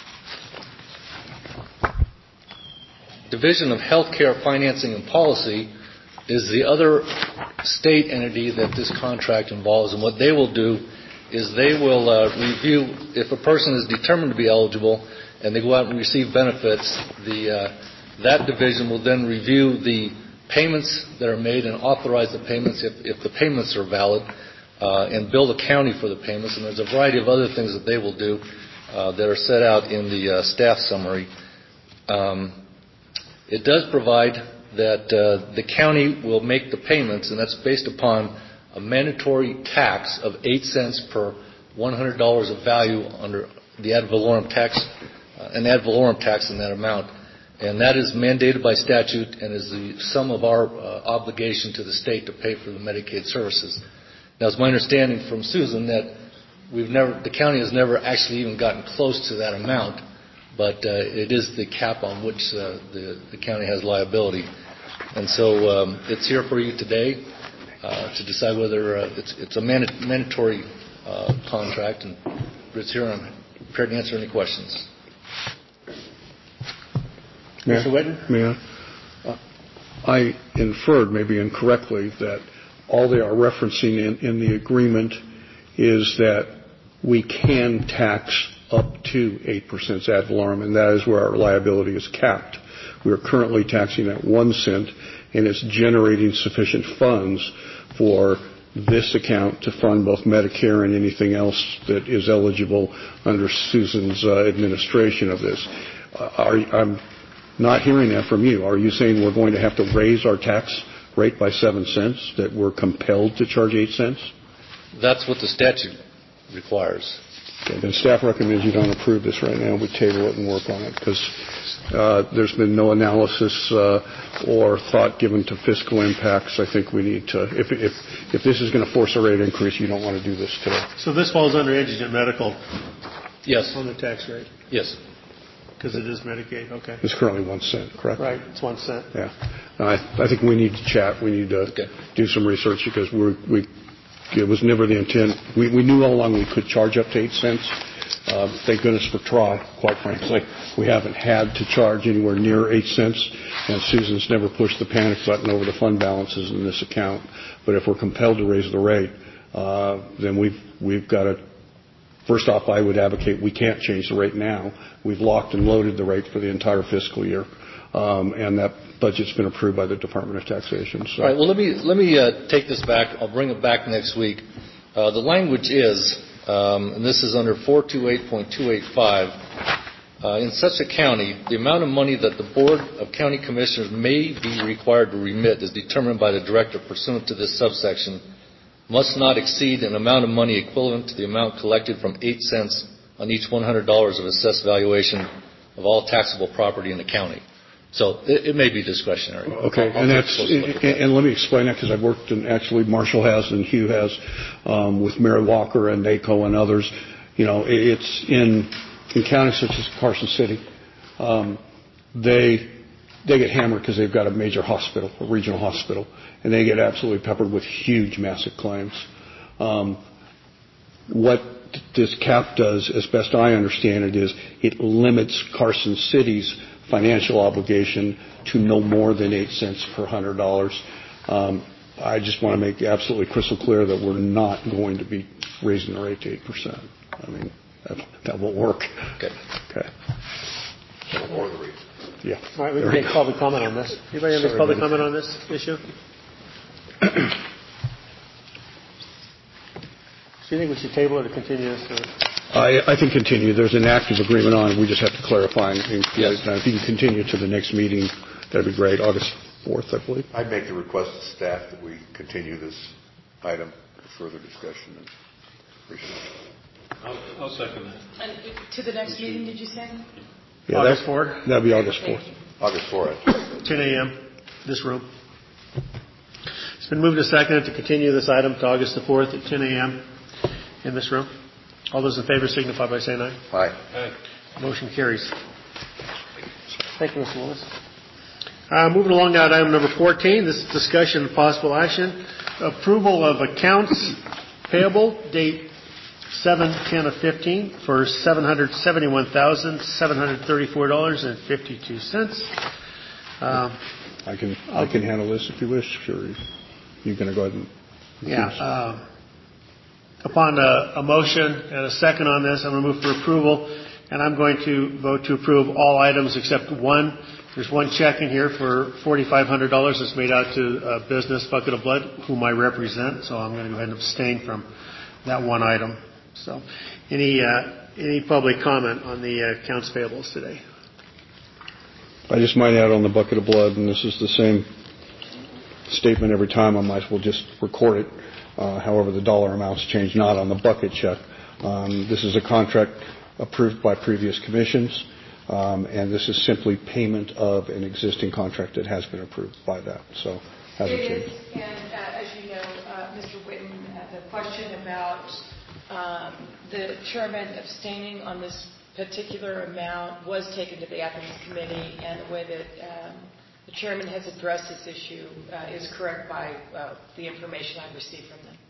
Division of Healthcare Financing and Policy is the other state entity that this contract involves, and what they will do is they will uh, review, if a person is determined to be eligible and they go out and receive benefits, the uh, that division will then review the payments that are made and authorize the payments if, if the payments are valid, uh, and bill the county for the payments. And there's a variety of other things that they will do uh, that are set out in the uh, staff summary. Um, it does provide that uh, the county will make the payments, and that's based upon a mandatory tax of eight cents per one hundred dollars of value under the ad valorem tax, uh, an ad valorem tax in that amount. And that is mandated by statute and is the sum of our uh, obligation to the state to pay for the Medicaid services. Now, it's my understanding from Susan that we've never, the county has never actually even gotten close to that amount, but uh, it is the cap on which uh, the, the county has liability. And so um, it's here for you today uh, to decide whether uh, it's, it's a manda- mandatory uh, contract, and it's here, and I'm prepared to answer any questions. Mister Whitten? May I? Uh, I inferred, maybe incorrectly, that all they are referencing in, in the agreement is that we can tax up to eight percent ad valorem, and that is where our liability is capped. We are currently taxing at one cent, and it's generating sufficient funds for this account to fund both Medicare and anything else that is eligible under Susan's uh, administration of this. Uh, are, I'm not hearing that from you. Are you saying we're going to have to raise our tax rate by seven cents, that we're compelled to charge eight cents? That's what the statute requires. Okay, then staff recommends you don't approve this right now. We table it and work on it because uh, there's been no analysis uh, or thought given to fiscal impacts. I think we need to, if, if, if this is going to force a rate increase, you don't want to do this today. So this falls under indigent medical? Yes. On the tax rate? Yes. Because it is Medicaid, okay. It's currently one cent, correct? Right, it's one cent. Yeah. I, I think we need to chat. We need to okay. do some research because we're, we, it was never the intent. We, we knew all along we could charge up to eight cents. Uh, thank goodness for T R A, quite frankly. We haven't had to charge anywhere near eight cents, and Susan's never pushed the panic button over the fund balances in this account. But if we're compelled to raise the rate, uh, then we've, we've got to. First off, I would advocate we can't change the rate now. We've locked and loaded the rate for the entire fiscal year, um, and that budget's been approved by the Department of Taxation. So. All right. Well, let me let me uh, take this back. I'll bring it back next week. Uh, the language is, um, and this is under four twenty-eight point two eighty-five. Uh, in such a county, the amount of money that the Board of County Commissioners may be required to remit is determined by the director pursuant to this subsection. Must not exceed an amount of money equivalent to the amount collected from eight cents on each one hundred dollars of assessed valuation of all taxable property in the county. So it, it may be discretionary. Okay, I'll, I'll and that's and, that. and let me explain that because I've worked, and actually Marshall has and Hugh has um, with Mary Walker and NACO and others. You know, it, it's in in counties such as Carson City, um, they they get hammered because they've got a major hospital, a regional hospital, and they get absolutely peppered with huge, massive claims. Um, what this cap does, as best I understand it, is it limits Carson City's financial obligation to no more than eight cents per hundred dollars. Um, I just want to make absolutely crystal clear that we're not going to be raising the rate to eight percent. I mean, that, that won't work. Okay. Okay. Or the rate. Yeah. All right, we can take public comment on this. Anybody have any public comment on this issue? So you think we should table it or continue this? Or? I, I think continue. There's an active agreement on it. We just have to clarify. And, and yes. If you can continue to the next meeting, that'd be great. August fourth, I believe. I'd make the request to staff that we continue this item for further discussion. And appreciate it. I'll, I'll second that. And to the next meeting, did you say? Yeah, August fourth? That'd be August fourth. August fourth. ten a.m., this room. It's been moved and seconded to continue this item to August the fourth at ten a.m. in this room. All those in favor signify by saying aye. Aye. Aye. Motion carries. Thank you, Mister Lewis. Uh, moving along now to item number fourteen. This is discussion and possible action. Approval of accounts payable, date seven ten of fifteen, for seven hundred seventy-one thousand seven hundred thirty-four dollars and fifty-two cents. Um, I can I can handle this if you wish. Sure. You're going to go ahead and. yeah. Uh, upon a, a motion and a second on this, I'm going to move for approval, and I'm going to vote to approve all items except one. There's one check in here for forty-five hundred dollars that's made out to a business, Bucket of Blood, whom I represent, so I'm going to go ahead and abstain from that one item. So, any uh, any public comment on the uh, accounts payables today? I just might add on the Bucket of Blood, and this is the same statement every time. I might as well just record it. Uh, however, the dollar amounts change not on the bucket check. Um, this is a contract approved by previous commissions. Um, and this is simply payment of an existing contract that has been approved by that. So hasn't it changed. Is, and uh, as you know, uh, Mister Whitten, uh, the question about um, the chairman abstaining on this particular amount was taken to the Ethics Committee, and the way that um, the chairman has addressed this issue uh, is correct by uh, the information I've received from them.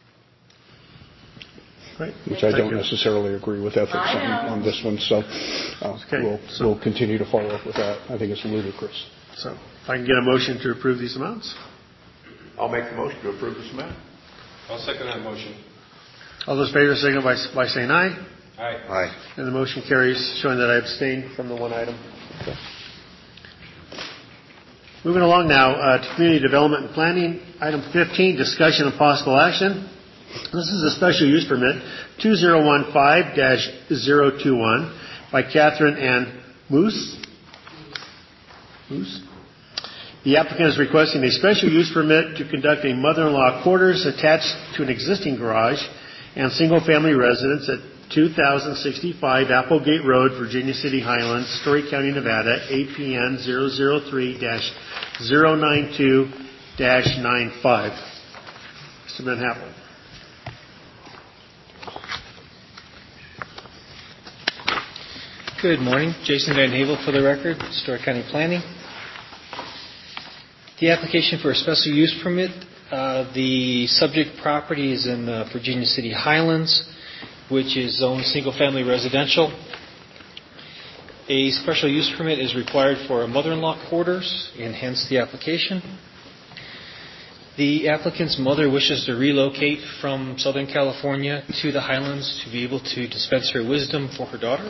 Right. Which I don't necessarily agree with ethics on, on this one, so, uh, okay. we'll, so we'll continue to follow up with that. I think it's ludicrous. So, if I can get a motion to approve these amounts? I'll make the motion to approve this amount. I'll second that motion. All those in favor signal by, by saying aye. Aye. Aye. And the motion carries, showing that I abstained from the one item. Okay. Moving along now uh, to Community Development and Planning. Item fifteen, discussion of possible action. This is a special use permit, two zero one five dash zero two one, by Catherine Ann Moose. Moose? The applicant is requesting a special use permit to conduct a mother-in-law quarters attached to an existing garage and single-family residence at two thousand sixty-five Applegate Road, Virginia City Highlands, Story County, Nevada, A P N zero zero three dash zero nine two dash nine five. Mister Manhattan. Good morning. Jason Van Havel for the record, Story County Planning. The application for a special use permit, uh, the subject property is in the Virginia City Highlands, which is zoned single-family residential. A special use permit is required for a mother-in-law quarters, and hence the application. The applicant's mother wishes to relocate from Southern California to the Highlands to be able to dispense her wisdom for her daughter.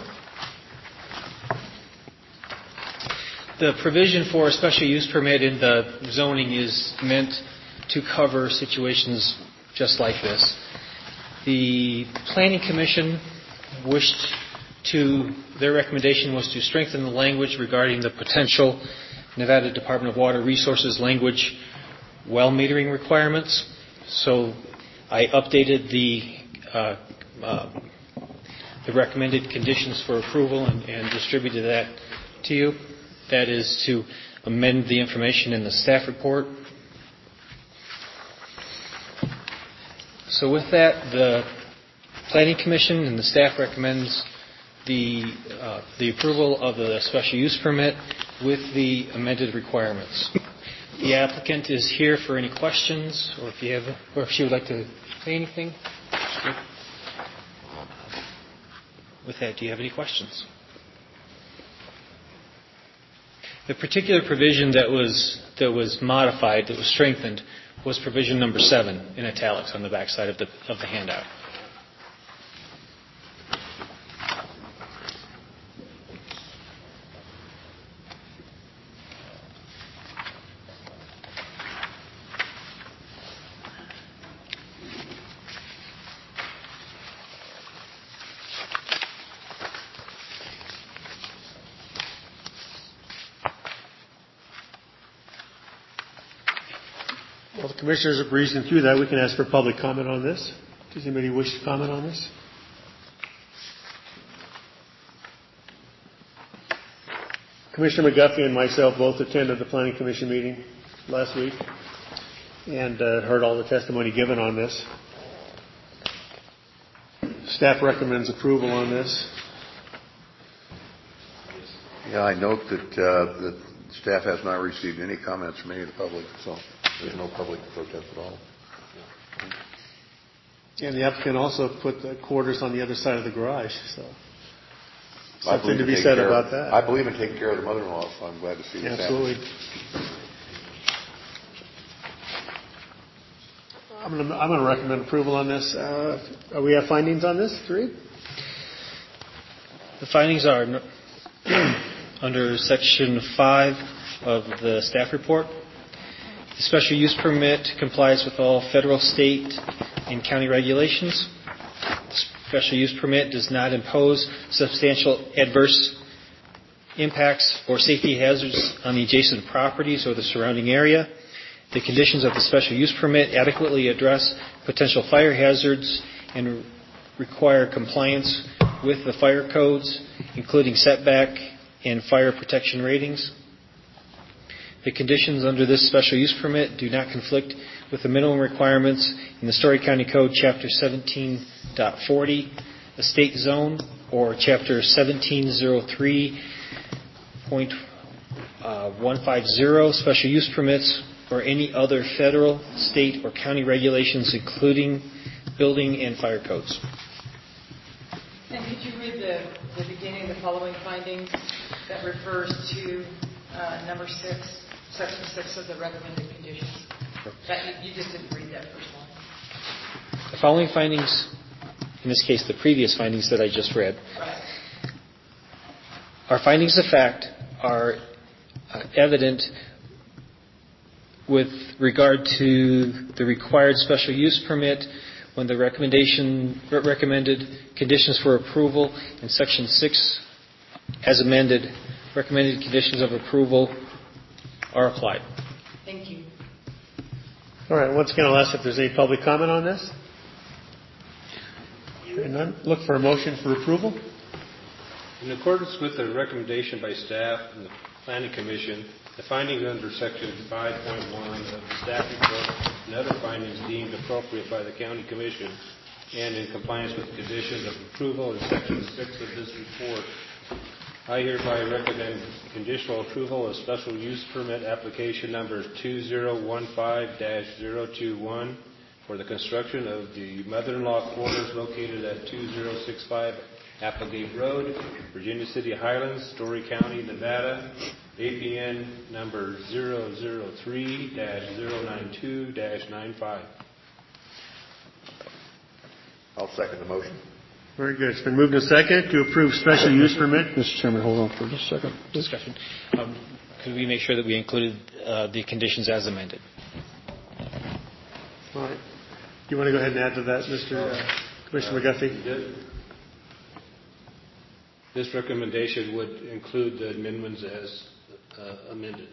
The provision for a special use permit in the zoning is meant to cover situations just like this. The Planning Commission wished to, their recommendation was to strengthen the language regarding the potential Nevada Department of Water Resources language well metering requirements. So I updated the uh, uh, the recommended conditions for approval and, and distributed that to you. That is to amend the information in the staff report. So with that, the Planning Commission and the staff recommends the uh, the approval of the special use permit with the amended requirements. The applicant is here for any questions, or if you have, or if she would like to say anything. With that, do you have any questions? The particular provision that was that was modified, that was strengthened, was provision number seven in italics on the back side of the of the handout. Well, the commissioners are breezing through that. We can ask for public comment on this. Does anybody wish to comment on this? Commissioner McGuffey and myself both attended the Planning Commission meeting last week and uh, heard all the testimony given on this. Staff recommends approval on this. Yeah, I note that uh, the staff has not received any comments from any of the public, so there's no public protest at all. And the applicant also put the quarters on the other side of the garage, so I something to be taking said care about of, that. I believe in taking care of the mother-in-law, so I'm glad to see this Absolutely. I'm going to I'm going to recommend approval on this. Uh, uh, we have findings on this, three? The findings are under Section five of the staff report. The special use permit complies with all federal, state, and county regulations. The special use permit does not impose substantial adverse impacts or safety hazards on the adjacent properties or the surrounding area. The conditions of the special use permit adequately address potential fire hazards and require compliance with the fire codes, including setback and fire protection ratings. The conditions under this special use permit do not conflict with the minimum requirements in the Story County Code, Chapter seventeen forty, the state zone, or Chapter seventeen oh three point one fifty, special use permits, or any other federal, state, or county regulations, including building and fire codes. And could you read the, the beginning of the following findings that refers to uh, number six, section six of the recommended conditions? That you, you just didn't read that first one. The following findings, in this case the previous findings that I just read, Right. our findings of fact are uh, evident with regard to the required special use permit when the recommendation re- recommended conditions for approval in Section six as amended, recommended conditions of approval are applied. Thank you. All right, once again, I'll ask if there's any public comment on this. Hearing none, look for a motion for approval. In accordance with the recommendation by staff and the Planning Commission, the findings under Section five point one of the staff report and other findings deemed appropriate by the County Commission and in compliance with the conditions of approval in Section six of this report, I hereby recommend conditional approval of special use permit application number two zero one five dash zero two one for the construction of the mother-in-law quarters located at two zero six five Applegate Road, Virginia City Highlands, Story County, Nevada, A P N number zero zero three dash zero nine two dash nine five. I'll second the motion. Very good. It's been moved and second to approve special use permit. Mister Chairman, hold on for just a second. Discussion. Um, could we make sure that we included uh, the conditions as amended? All right. Do you want to go ahead and add to that, Mister Uh, Commissioner McGuffey? This recommendation would include the amendments as uh, amended.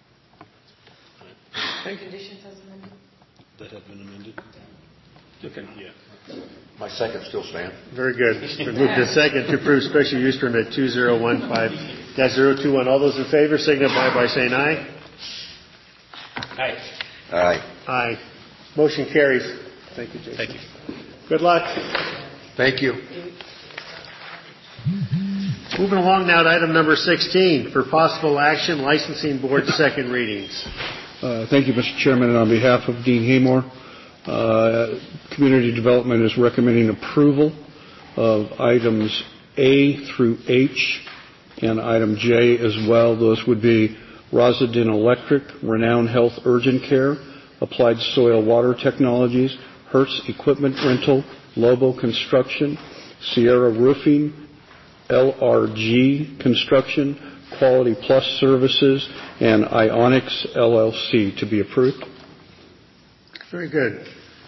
Conditions as amended? That have been amended? Okay. Yeah. My second still stands. Very good. It's been moved and second to approve special use permit two zero one five dash zero two one. All those in favor signify by saying aye. Aye. Aye. Aye. Motion carries. Thank you, Jason. Thank you. Good luck. Thank you. Moving along now to item number sixteen for possible action, licensing board second readings. Uh, Thank you, Mister Chairman, and on behalf of Dean Haymore, uh, Community Development is recommending approval of items A through H and item J as well. Those would be Rosadin Electric, Renown Health Urgent Care, Applied Soil Water Technologies, Hertz Equipment Rental, Lobo Construction, Sierra Roofing, L R G Construction, Quality Plus Services, and Ionics L L C to be approved. Very good.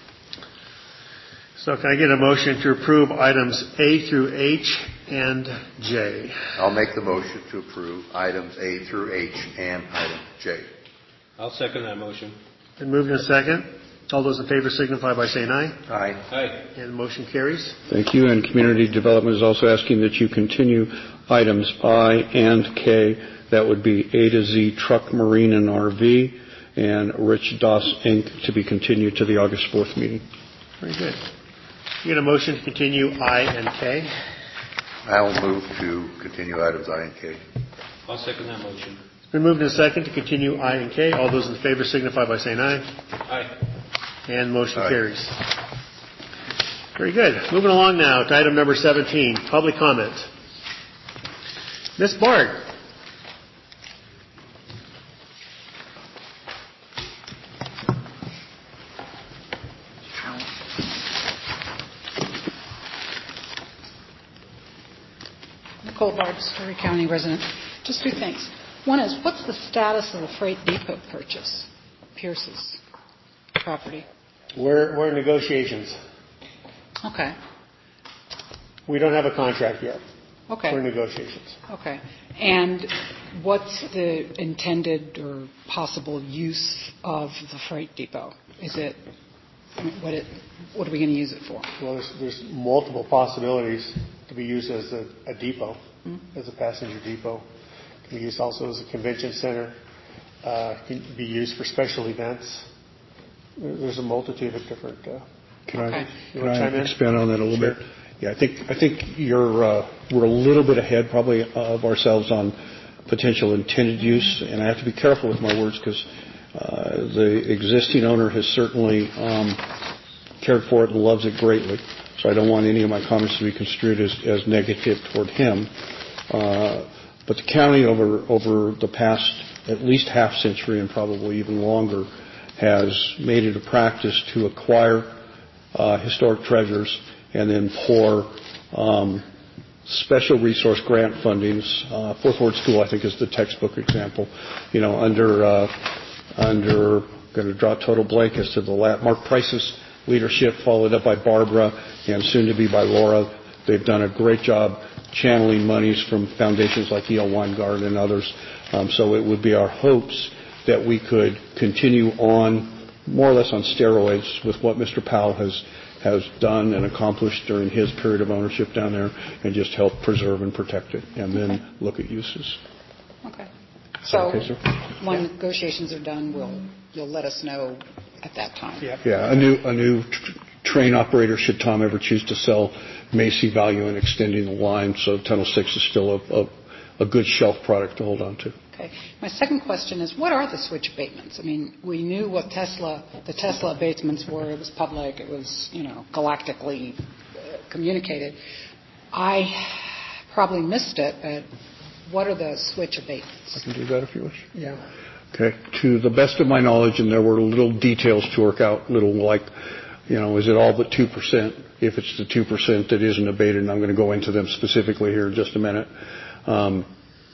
So can I get a motion to approve items A through H and J? I'll make the motion to approve items A through H and item J. I'll second that motion. Been moved in a second. All those in favor signify by saying aye. Aye. Aye. And the motion carries. Thank you. And Community Development is also asking that you continue items I and K. That would be A to Z Truck, Marine, and R V, and Rich Doss, Incorporated to be continued to the August fourth meeting. Very good. You get a motion to continue I and K. I will move to continue items I and K. I'll second that motion. It's been moved in a second to continue I and K. All those in favor signify by saying aye. Aye. And motion Aye. carries. Very good. Moving along now to item number seventeen, public comment. Miz Bart. Colbart, Story County resident. Just two things. One is, what's the status of the freight depot purchase, Pierce's property? We're, we're in negotiations. Okay. We don't have a contract yet. Okay. We're in negotiations. Okay. And what's the intended or possible use of the freight depot? Is it, I mean, what, it, what are we going to use it for? Well, there's, there's multiple possibilities to be used as a, a depot, mm-hmm. as a passenger depot. It can be used also as a convention center. Uh, can be used for special events. There's a multitude of different. Uh, can okay. I, can I expand on that a little sure. bit? Yeah, I think I think you're uh, we're a little bit ahead probably of ourselves on potential intended use, and I have to be careful with my words because uh, the existing owner has certainly um, cared for it and loves it greatly. So I don't want any of my comments to be construed as, as negative toward him. Uh, but the county over over the past at least half century and probably even longer has made it a practice to acquire uh, historic treasures and then pour um, special resource grant fundings. Uh, Fourth Ward School, I think, is the textbook example. You know, under uh, under going to draw a total blank as to the la- Mark Price's leadership, followed up by Barbara and soon to be by Laura. They've done a great job channeling monies from foundations like E L. Weingarten and others. Um, so it would be our hopes that we could continue on more or less on steroids with what Mister Powell has has done and accomplished during his period of ownership down there and just help preserve and protect it and then okay. look at uses. Okay. So okay, sir? when yeah. negotiations are done, we'll, you'll let us know at that time. Yeah, yeah. a new, a new tr- train operator, should Tom ever choose to sell, may see value in extending the line, so Tunnel six is still a, a, a good shelf product to hold on to. Okay. My second question is, what are the switch abatements? I mean, we knew what Tesla, the Tesla abatements were. It was public. It was, you know, galactically uh, communicated. I probably missed it, but what are the switch abatements? I can do that if you wish. Yeah. Okay. To the best of my knowledge, and there were little details to work out, little like, you know, is it all but two percent? If it's the two percent that isn't abated, and I'm going to go into them specifically here in just a minute. Um,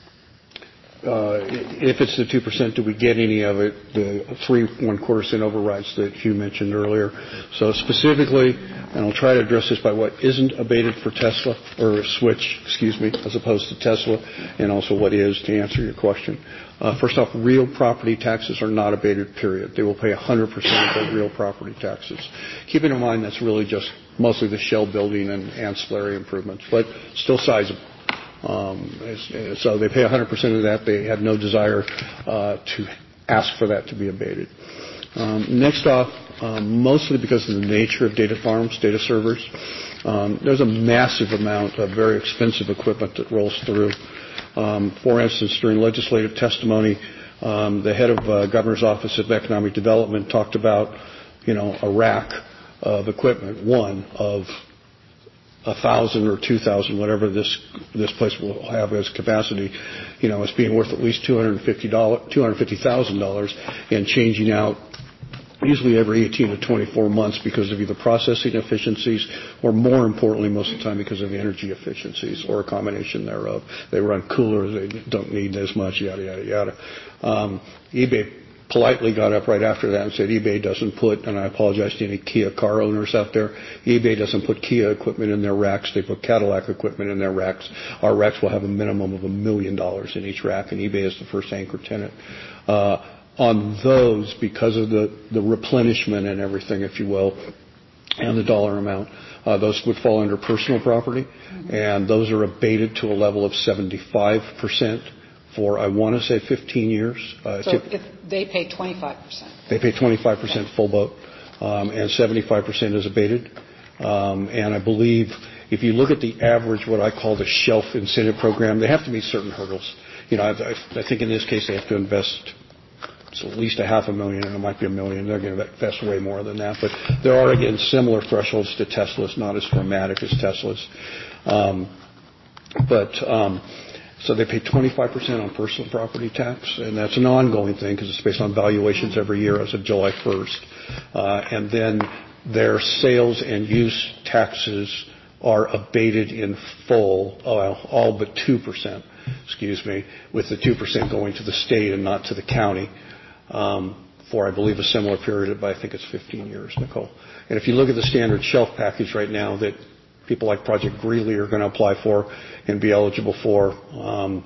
Uh, if it's the two percent, do we get any of it? The three one-quarter cent overrides that Hugh mentioned earlier. So specifically, and I'll try to address this by what isn't abated for Tesla, or Switch, excuse me, as opposed to Tesla, and also what is, to answer your question. Uh, first off, real property taxes are not abated, period. They will pay one hundred percent of their real property taxes. Keeping in mind that's really just mostly the shell building and ancillary improvements, but still sizable. Um, so they pay one hundred percent of that. They have no desire uh, to ask for that to be abated. Um, next off, um, mostly because of the nature of data farms, data servers, um, there's a massive amount of very expensive equipment that rolls through. Um, for instance, during legislative testimony, um, the head of uh, Governor's Office of Economic Development talked about, you know, a rack of equipment, one of a thousand or two thousand, whatever this this place will have as capacity, you know, as being worth at least two hundred fifty dollars, two hundred fifty thousand dollars, and changing out usually every eighteen to twenty-four months because of either processing efficiencies or, more importantly, most of the time because of energy efficiencies or a combination thereof. They run cooler, they don't need as much, yada yada yada. Um, eBay politely got up right after that and said eBay doesn't put, and I apologize to any Kia car owners out there, eBay doesn't put Kia equipment in their racks, they put Cadillac equipment in their racks. Our racks will have a minimum of a million dollars in each rack, and eBay is the first anchor tenant. Uh, on those, because of the, the replenishment and everything, if you will, and the dollar amount, uh, those would fall under personal property, mm-hmm. and those are abated to a level of seventy-five percent. For, I want to say, fifteen years. Uh, so if they pay twenty-five percent. They pay twenty-five percent okay. full boat, um, and seventy-five percent is abated. Um, and I believe if you look at the average, what I call the shelf incentive program, they have to meet certain hurdles. You know, I, I think in this case they have to invest so at least a half a million, and it might be a million. They're going to invest way more than that. But there are, again, similar thresholds to Tesla's, not as dramatic as Tesla's. Um, but... Um, So they pay twenty-five percent on personal property tax, and that's an ongoing thing because it's based on valuations every year as of July first. Uh, and then their sales and use taxes are abated in full, uh, all but two percent, excuse me, with the two percent going to the state and not to the county um, for, I believe, a similar period, but I think it's fifteen years, Nicole. And if you look at the standard shelf package right now that people like Project Greeley are going to apply for and be eligible for, um,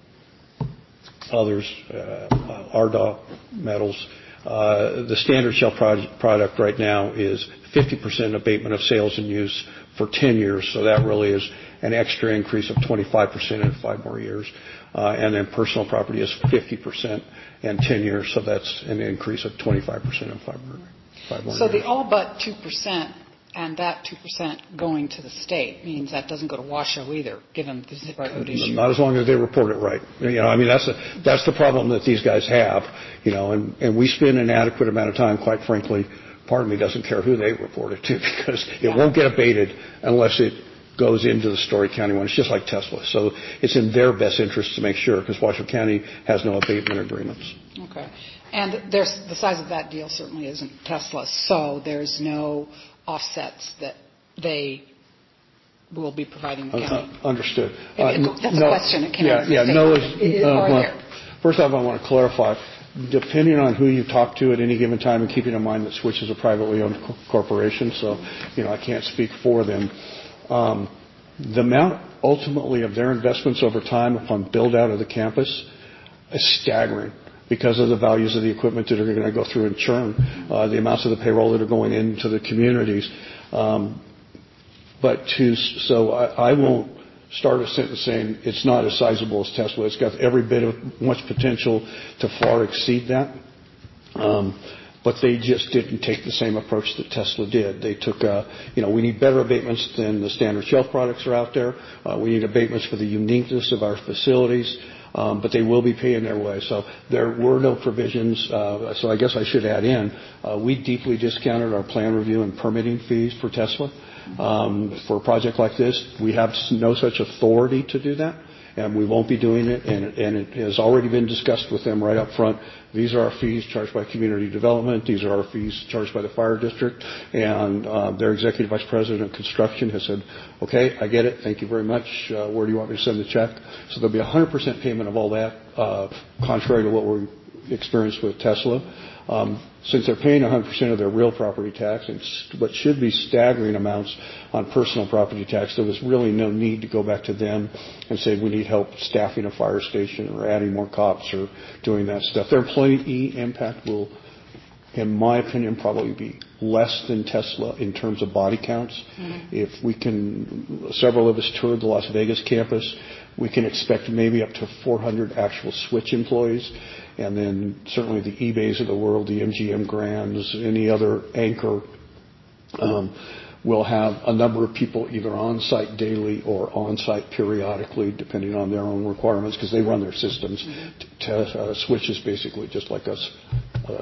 others, uh, R D O metals, uh, the standard shelf product, product right now is fifty percent abatement of sales and use for ten years, so that really is an extra increase of twenty-five percent in five more years. Uh, and then personal property is fifty percent and ten years, so that's an increase of twenty-five percent in five more, five more so years. So the all but two percent and that two percent going to the state means that doesn't go to Washoe either, given the zip code issue. Not as long as they report it right. You know, I mean, that's the, that's the problem that these guys have, you know, and, and we spend an adequate amount of time, quite frankly. Part of me doesn't care who they report it to because it yeah. won't get abated unless it goes into the Story County one. It's just like Tesla. So it's in their best interest to make sure because Washoe County has no abatement agreements. Okay. And there's, the size of that deal certainly isn't Tesla, so there's no offsets that they will be providing the county. Uh, understood. Uh, it, that's no, a question. It came yeah, out of the yeah, state. no, Is, uh, are well, there? First off, I want to clarify. Depending on who you talk to at any given time, and keeping in mind that Switch is a privately owned co- corporation, so you know I can't speak for them. Um, the amount ultimately of their investments over time upon build out of the campus is staggering because of the values of the equipment that are going to go through and churn, uh, the amounts of the payroll that are going into the communities. Um, but to so I, I won't start a sentence saying it's not as sizable as Tesla. It's got every bit of much potential to far exceed that. Um, but they just didn't take the same approach that Tesla did. They took, uh, you know, we need better abatements than the standard shelf products are out there. Uh, we need abatements for the uniqueness of our facilities. Um, but they will be paying their way. So there were no provisions. Uh, so I guess I should add in, uh, we deeply discounted our plan review and permitting fees for Tesla. Um, for a project like this, we have no such authority to do that, and we won't be doing it, and, and it has already been discussed with them right up front. These are our fees charged by community development. These are our fees charged by the fire district, and uh, their executive vice president of construction has said, okay, I get it. Thank you very much. Uh, where do you want me to send the check? So there'll be one hundred percent payment of all that, uh, contrary to what we experienced with Tesla. Um, since they're paying one hundred percent of their real property tax and what should be staggering amounts on personal property tax, there was really no need to go back to them and say we need help staffing a fire station or adding more cops or doing that stuff. Their employee impact will, in my opinion, probably be less than Tesla in terms of body counts. Mm-hmm. If we can, several of us toured the Las Vegas campus, we can expect maybe up to four hundred actual Switch employees. And then certainly the eBays of the world, the M G M Grands, any other anchor, um, will have a number of people either on site daily or on site periodically, depending on their own requirements, because they run their systems. Mm-hmm. To, uh, Switch is basically just like us. Uh,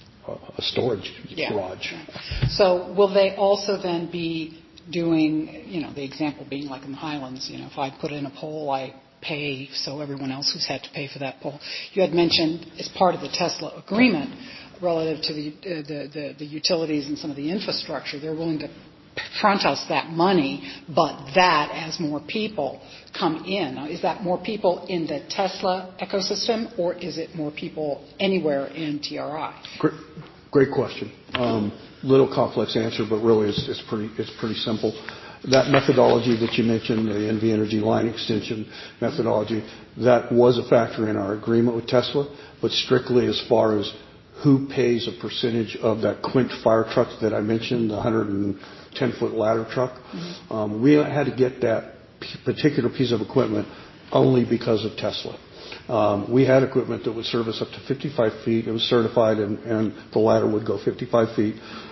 a storage yeah. garage. So will they also then be doing, you know, the example being like in the Highlands, you know, if I put in a pole, I pay so everyone else who's had to pay for that pole. You had mentioned as part of the Tesla agreement relative to the, uh, the, the, the utilities and some of the infrastructure, they're willing to front us that money, but that as more people come in. Now, is that more people in the Tesla ecosystem, or is it more people anywhere in T R I? Great, great question. Um, little complex answer, but really it's, it's pretty it's pretty simple. That methodology that you mentioned, the N V Energy line extension methodology, that was a factor in our agreement with Tesla, but strictly as far as who pays a percentage of that Quint fire truck that I mentioned, the one hundred ten foot ladder truck. Mm-hmm. Um, we had to get that p- particular piece of equipment only because of Tesla. Um, we had equipment that would service up to fifty-five feet. It was certified, and, and the ladder would go fifty-five feet.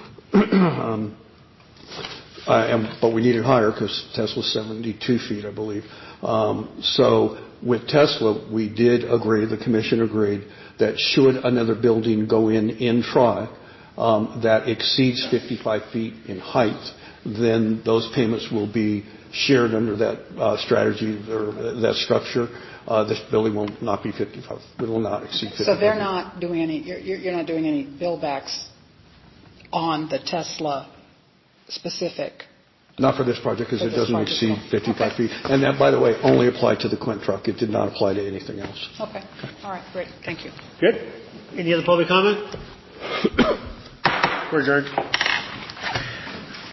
um, uh, and, but we needed higher because Tesla's seventy-two feet, I believe. Um, so with Tesla, we did agree, the commission agreed, that should another building go in in Tri um, that exceeds fifty-five feet in height, then those payments will be shared under that uh, strategy or that structure. Uh, this building will not be fifty-five. It will not exceed fifty-five. So they're not doing any. You're, you're not doing any bill backs on the Tesla specific Not for this project, because For it this doesn't project, exceed no. fifty-five Okay. feet. And that, by the way, only applied to the Quint truck. It did not apply to anything else. Okay. All right. Great. Thank you. Good. Any other public comment? We're adjourned.